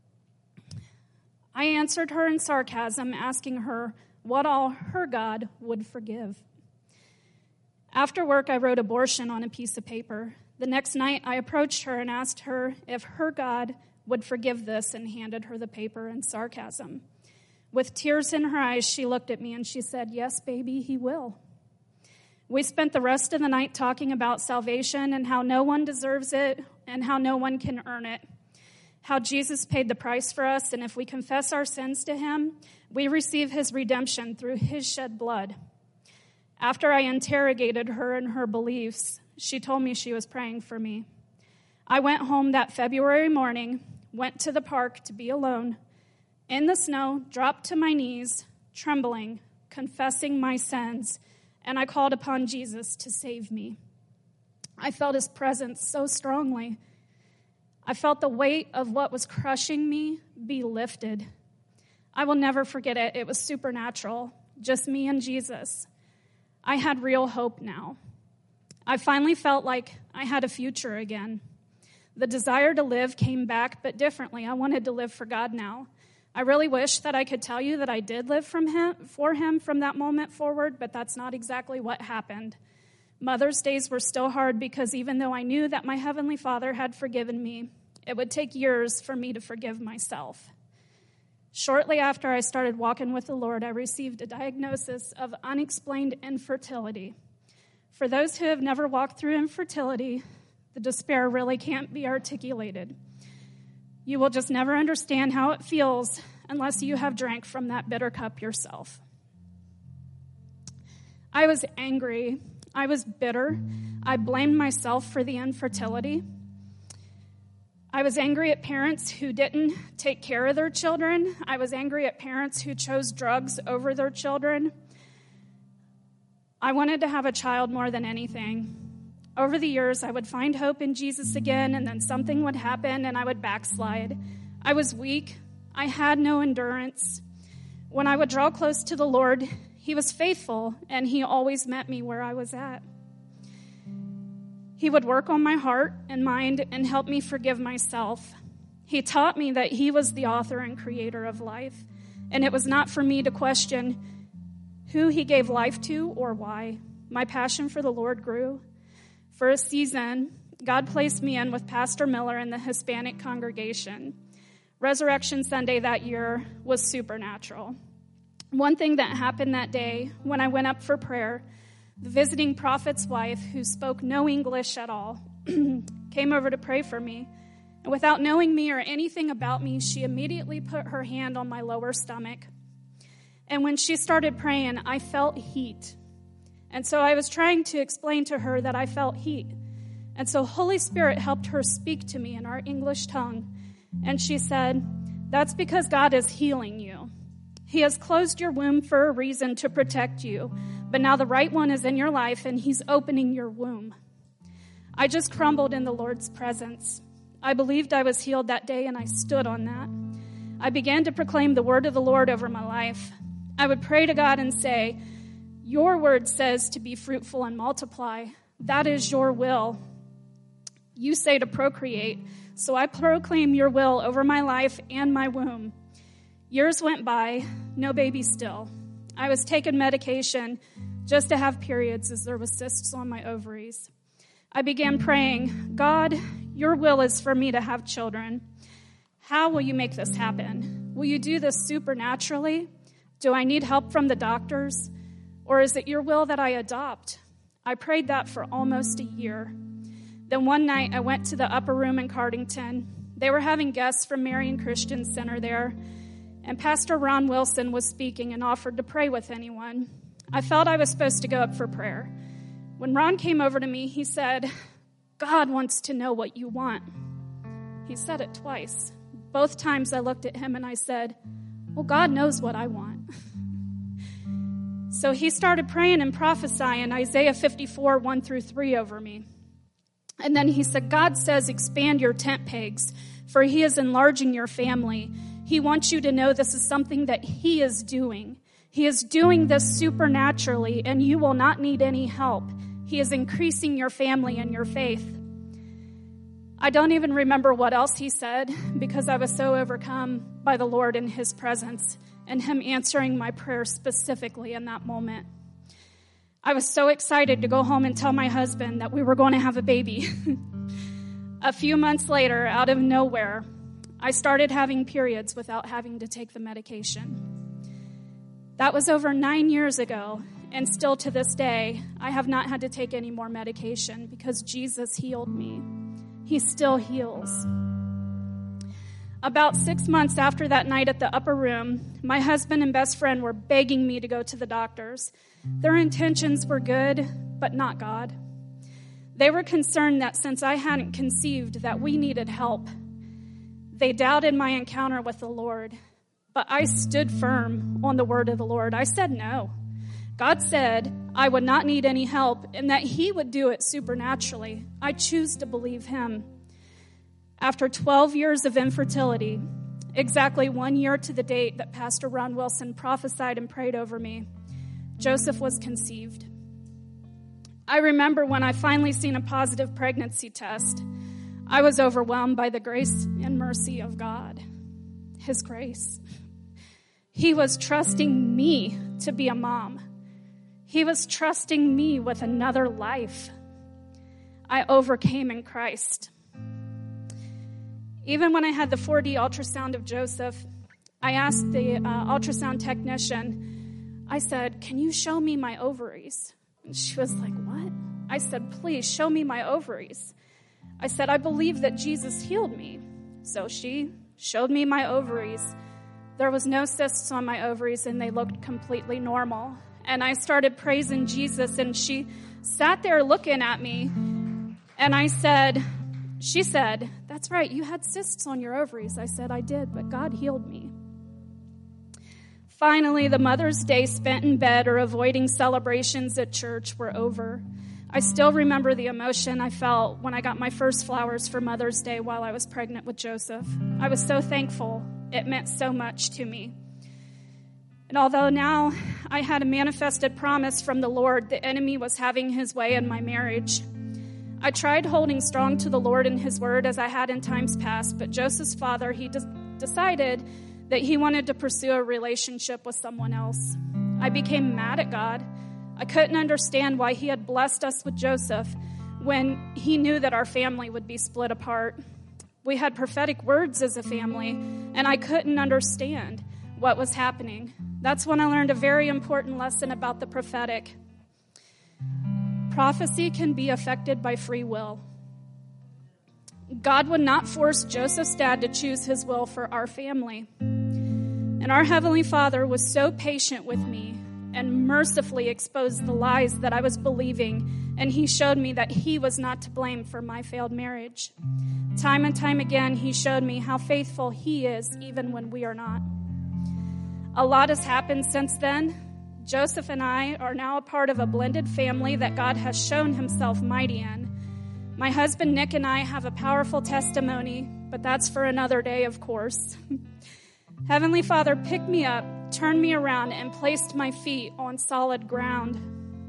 I answered her in sarcasm, asking her what all her God would forgive. After work, I wrote abortion on a piece of paper. The next night, I approached her and asked her if her God would forgive this and handed her the paper in sarcasm. With tears in her eyes, she looked at me and she said, yes, baby, he will. We spent the rest of the night talking about salvation and how no one deserves it and how no one can earn it. How Jesus paid the price for us, and if we confess our sins to him, we receive his redemption through his shed blood. After I interrogated her and her beliefs, she told me she was praying for me. I went home that February morning, went to the park to be alone, in the snow, dropped to my knees, trembling, confessing my sins, and I called upon Jesus to save me. I felt his presence so strongly. I felt the weight of what was crushing me be lifted. I will never forget it. It was supernatural, just me and Jesus. I had real hope now. I finally felt like I had a future again. The desire to live came back, but differently. I wanted to live for God now. I really wish that I could tell you that I did live from him, for him from that moment forward, but that's not exactly what happened. Mother's days were still hard because even though I knew that my Heavenly Father had forgiven me, it would take years for me to forgive myself. Shortly after I started walking with the Lord, I received a diagnosis of unexplained infertility. For those who have never walked through infertility, the despair really can't be articulated. You will just never understand how it feels unless you have drank from that bitter cup yourself. I was angry. I was bitter. I blamed myself for the infertility. I was angry at parents who didn't take care of their children. I was angry at parents who chose drugs over their children. I wanted to have a child more than anything. Over the years, I would find hope in Jesus again, and then something would happen, and I would backslide. I was weak. I had no endurance. When I would draw close to the Lord, he was faithful, and he always met me where I was at. He would work on my heart and mind and help me forgive myself. He taught me that he was the author and creator of life, and it was not for me to question who he gave life to or why. My passion for the Lord grew. For a season, God placed me in with Pastor Miller in the Hispanic congregation. Resurrection Sunday that year was supernatural. One thing that happened that day when I went up for prayer, the visiting prophet's wife, who spoke no English at all, came over to pray for me. And without knowing me or anything about me, she immediately put her hand on my lower stomach. And when she started praying, I felt heat. And so I was trying to explain to her that I felt heat. And so Holy Spirit helped her speak to me in our English tongue. And she said, that's because God is healing you. He has closed your womb for a reason to protect you. But now the right one is in your life, and he's opening your womb. I just crumbled in the Lord's presence. I believed I was healed that day, and I stood on that. I began to proclaim the word of the Lord over my life. I would pray to God and say, your word says to be fruitful and multiply. That is your will. You say to procreate. So I proclaim your will over my life and my womb. Years went by, no baby still. I was taking medication just to have periods as there was cysts on my ovaries. I began praying, God, your will is for me to have children. How will you make this happen? Will you do this supernaturally? Do I need help from the doctors? Or is it your will that I adopt? I prayed that for almost a year. Then one night I went to the upper room in Cardington. They were having guests from Marian Christian Center there, and Pastor Ron Wilson was speaking and offered to pray with anyone. I felt I was supposed to go up for prayer. When Ron came over to me, he said, "God wants to know what you want." He said it twice. Both times I looked at him and I said, "Well, God knows what I want." So he started praying and prophesying Isaiah fifty-four, one through three over me. And then he said, "God says, expand your tent pegs, for he is enlarging your family. He wants you to know this is something that he is doing. He is doing this supernaturally, and you will not need any help. He is increasing your family and your faith." I don't even remember what else he said because I was so overcome by the Lord and his presence and him answering my prayer specifically in that moment. I was so excited to go home and tell my husband that we were going to have a baby. A few months later, out of nowhere, I started having periods without having to take the medication. That was over nine years ago, and still to this day, I have not had to take any more medication because Jesus healed me. He still heals. About six months after that night at the upper room, my husband and best friend were begging me to go to the doctors. Their intentions were good, but not God. They were concerned that since I hadn't conceived, that we needed help. They doubted my encounter with the Lord, but I stood firm on the word of the Lord. I said no. God said I would not need any help and that he would do it supernaturally. I choose to believe him. After twelve years of infertility, exactly one year to the date that Pastor Ron Wilson prophesied and prayed over me, Joseph was conceived. I remember when I finally seen a positive pregnancy test, I was overwhelmed by the grace and mercy of God, his grace. He was trusting me to be a mom. He was trusting me with another life. I overcame in Christ. Even when I had the four D ultrasound of Joseph, I asked the uh, ultrasound technician, I said, "Can you show me my ovaries?" And she was like, "What?" I said, "Please show me my ovaries." I said, "I believe that Jesus healed me." So she showed me my ovaries. There was no cysts on my ovaries, and they looked completely normal. And I started praising Jesus, and she sat there looking at me, and I said, she said, "That's right, you had cysts on your ovaries." I said, "I did, but God healed me." Finally, the Mother's Day spent in bed or avoiding celebrations at church were over. I still remember the emotion I felt when I got my first flowers for Mother's Day while I was pregnant with Joseph. I was so thankful. It meant so much to me. And although now I had a manifested promise from the Lord, the enemy was having his way in my marriage. I tried holding strong to the Lord and his word as I had in times past, but Joseph's father, he de- decided that he wanted to pursue a relationship with someone else. I became mad at God. I couldn't understand why he had blessed us with Joseph when he knew that our family would be split apart. We had prophetic words as a family, and I couldn't understand what was happening. That's when I learned a very important lesson about the prophetic. Prophecy can be affected by free will. God would not force Joseph's dad to choose his will for our family. And our Heavenly Father was so patient with me and mercifully exposed the lies that I was believing, and he showed me that he was not to blame for my failed marriage. Time and time again, he showed me how faithful he is even when we are not. A lot has happened since then. Joseph and I are now a part of a blended family that God has shown himself mighty in. My husband Nick and I have a powerful testimony, but that's for another day, of course. Heavenly Father picked me up, turned me around, and placed my feet on solid ground.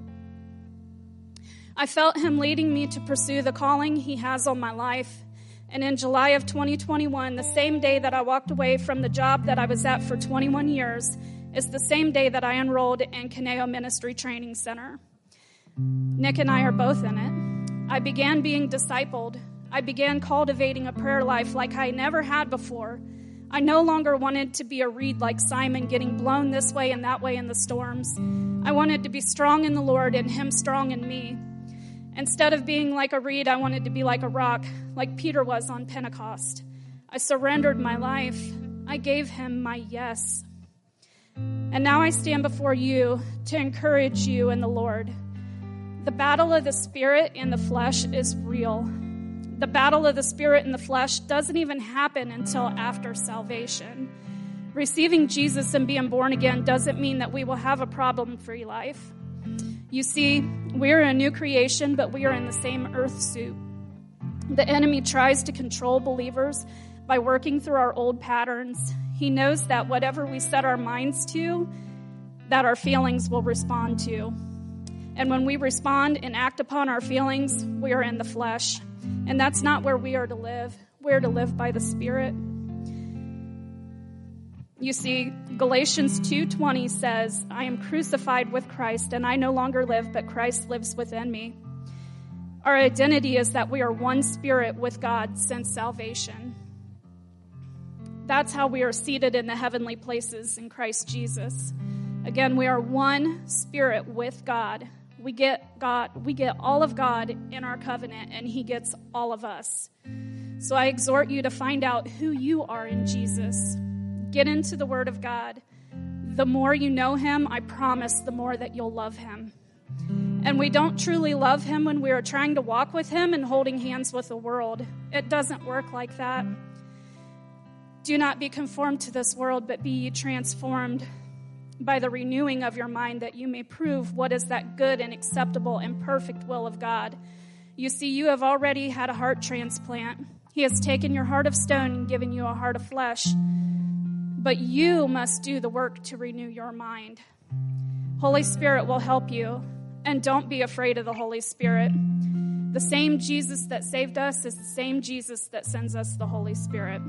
I felt him leading me to pursue the calling he has on my life. And in July of twenty twenty-one, the same day that I walked away from the job that I was at for twenty-one years, is the same day that I enrolled in Caneo Ministry Training Center. Nick and I are both in it. I began being discipled. I began cultivating a prayer life like I never had before. I no longer wanted to be a reed like Simon, getting blown this way and that way in the storms. I wanted to be strong in the Lord and him strong in me. Instead of being like a reed, I wanted to be like a rock, like Peter was on Pentecost. I surrendered my life. I gave him my yes. And now I stand before you to encourage you in the Lord. The battle of the Spirit and the flesh is real. The battle of the Spirit and the flesh doesn't even happen until after salvation. Receiving Jesus and being born again doesn't mean that we will have a problem-free life. You see, we are a new creation, but we are in the same earth suit. The enemy tries to control believers by working through our old patterns. He knows that whatever we set our minds to, that our feelings will respond to. And when we respond and act upon our feelings, we are in the flesh. And that's not where we are to live. We're to live by the Spirit. You see, Galatians two twenty says, I am crucified with Christ, and I no longer live, but Christ lives within me. Our identity is that we are one spirit with God since salvation. That's how we are seated in the heavenly places in Christ Jesus. Again, we are one spirit with God. We get God, we get all of God in our covenant, and he gets all of us. So I exhort you to find out who you are in Jesus. Get into the Word of God. The more you know him, I promise, the more that you'll love him. And we don't truly love him when we are trying to walk with him and holding hands with the world. It doesn't work like that. Do not be conformed to this world, but be ye transformed by the renewing of your mind, that you may prove what is that good and acceptable and perfect will of God. You see, you have already had a heart transplant. He has taken your heart of stone and given you a heart of flesh. But you must do the work to renew your mind. Holy Spirit will help you. And don't be afraid of the Holy Spirit. The same Jesus that saved us is the same Jesus that sends us the Holy Spirit.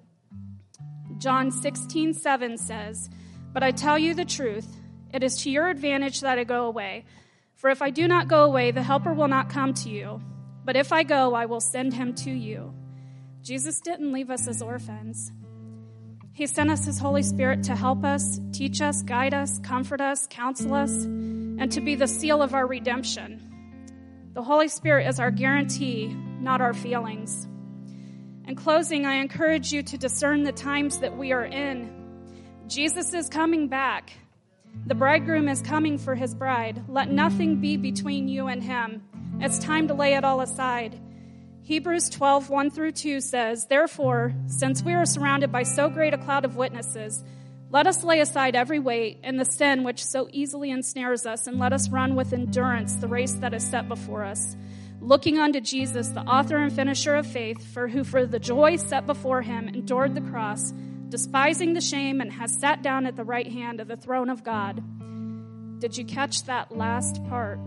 John sixteen seven says, but I tell you the truth, it is to your advantage that I go away. For if I do not go away, the Helper will not come to you. But if I go, I will send him to you. Jesus didn't leave us as orphans. He sent us his Holy Spirit to help us, teach us, guide us, comfort us, counsel us, and to be the seal of our redemption. The Holy Spirit is our guarantee, not our feelings. In closing, I encourage you to discern the times that we are in. Jesus is coming back. The bridegroom is coming for his bride. Let nothing be between you and him. It's time to lay it all aside. Hebrews twelve, one through two says, therefore, since we are surrounded by so great a cloud of witnesses, let us lay aside every weight and the sin which so easily ensnares us, and let us run with endurance the race that is set before us, looking unto Jesus, the author and finisher of faith, for who for the joy set before him endured the cross, despising the shame, and has sat down at the right hand of the throne of God. Did you catch that last part?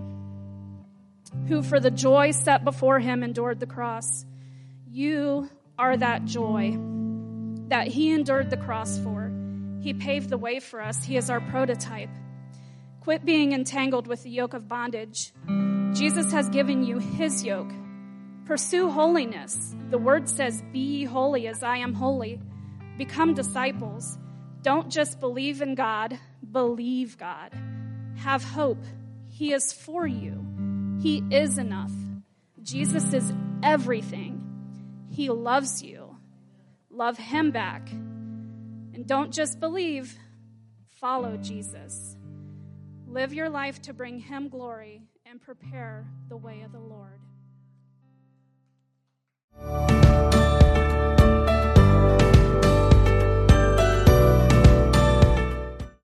Who for the joy set before him endured the cross. You are that joy that he endured the cross for. He paved the way for us. He is our prototype. Quit being entangled with the yoke of bondage. Jesus has given you his yoke. Pursue holiness. The word says, be ye holy as I am holy. Become disciples. Don't just believe in God, believe God. Have hope. He is for you. He is enough. Jesus is everything. He loves you. Love him back. And don't just believe, follow Jesus. Live your life to bring him glory and prepare the way of the Lord.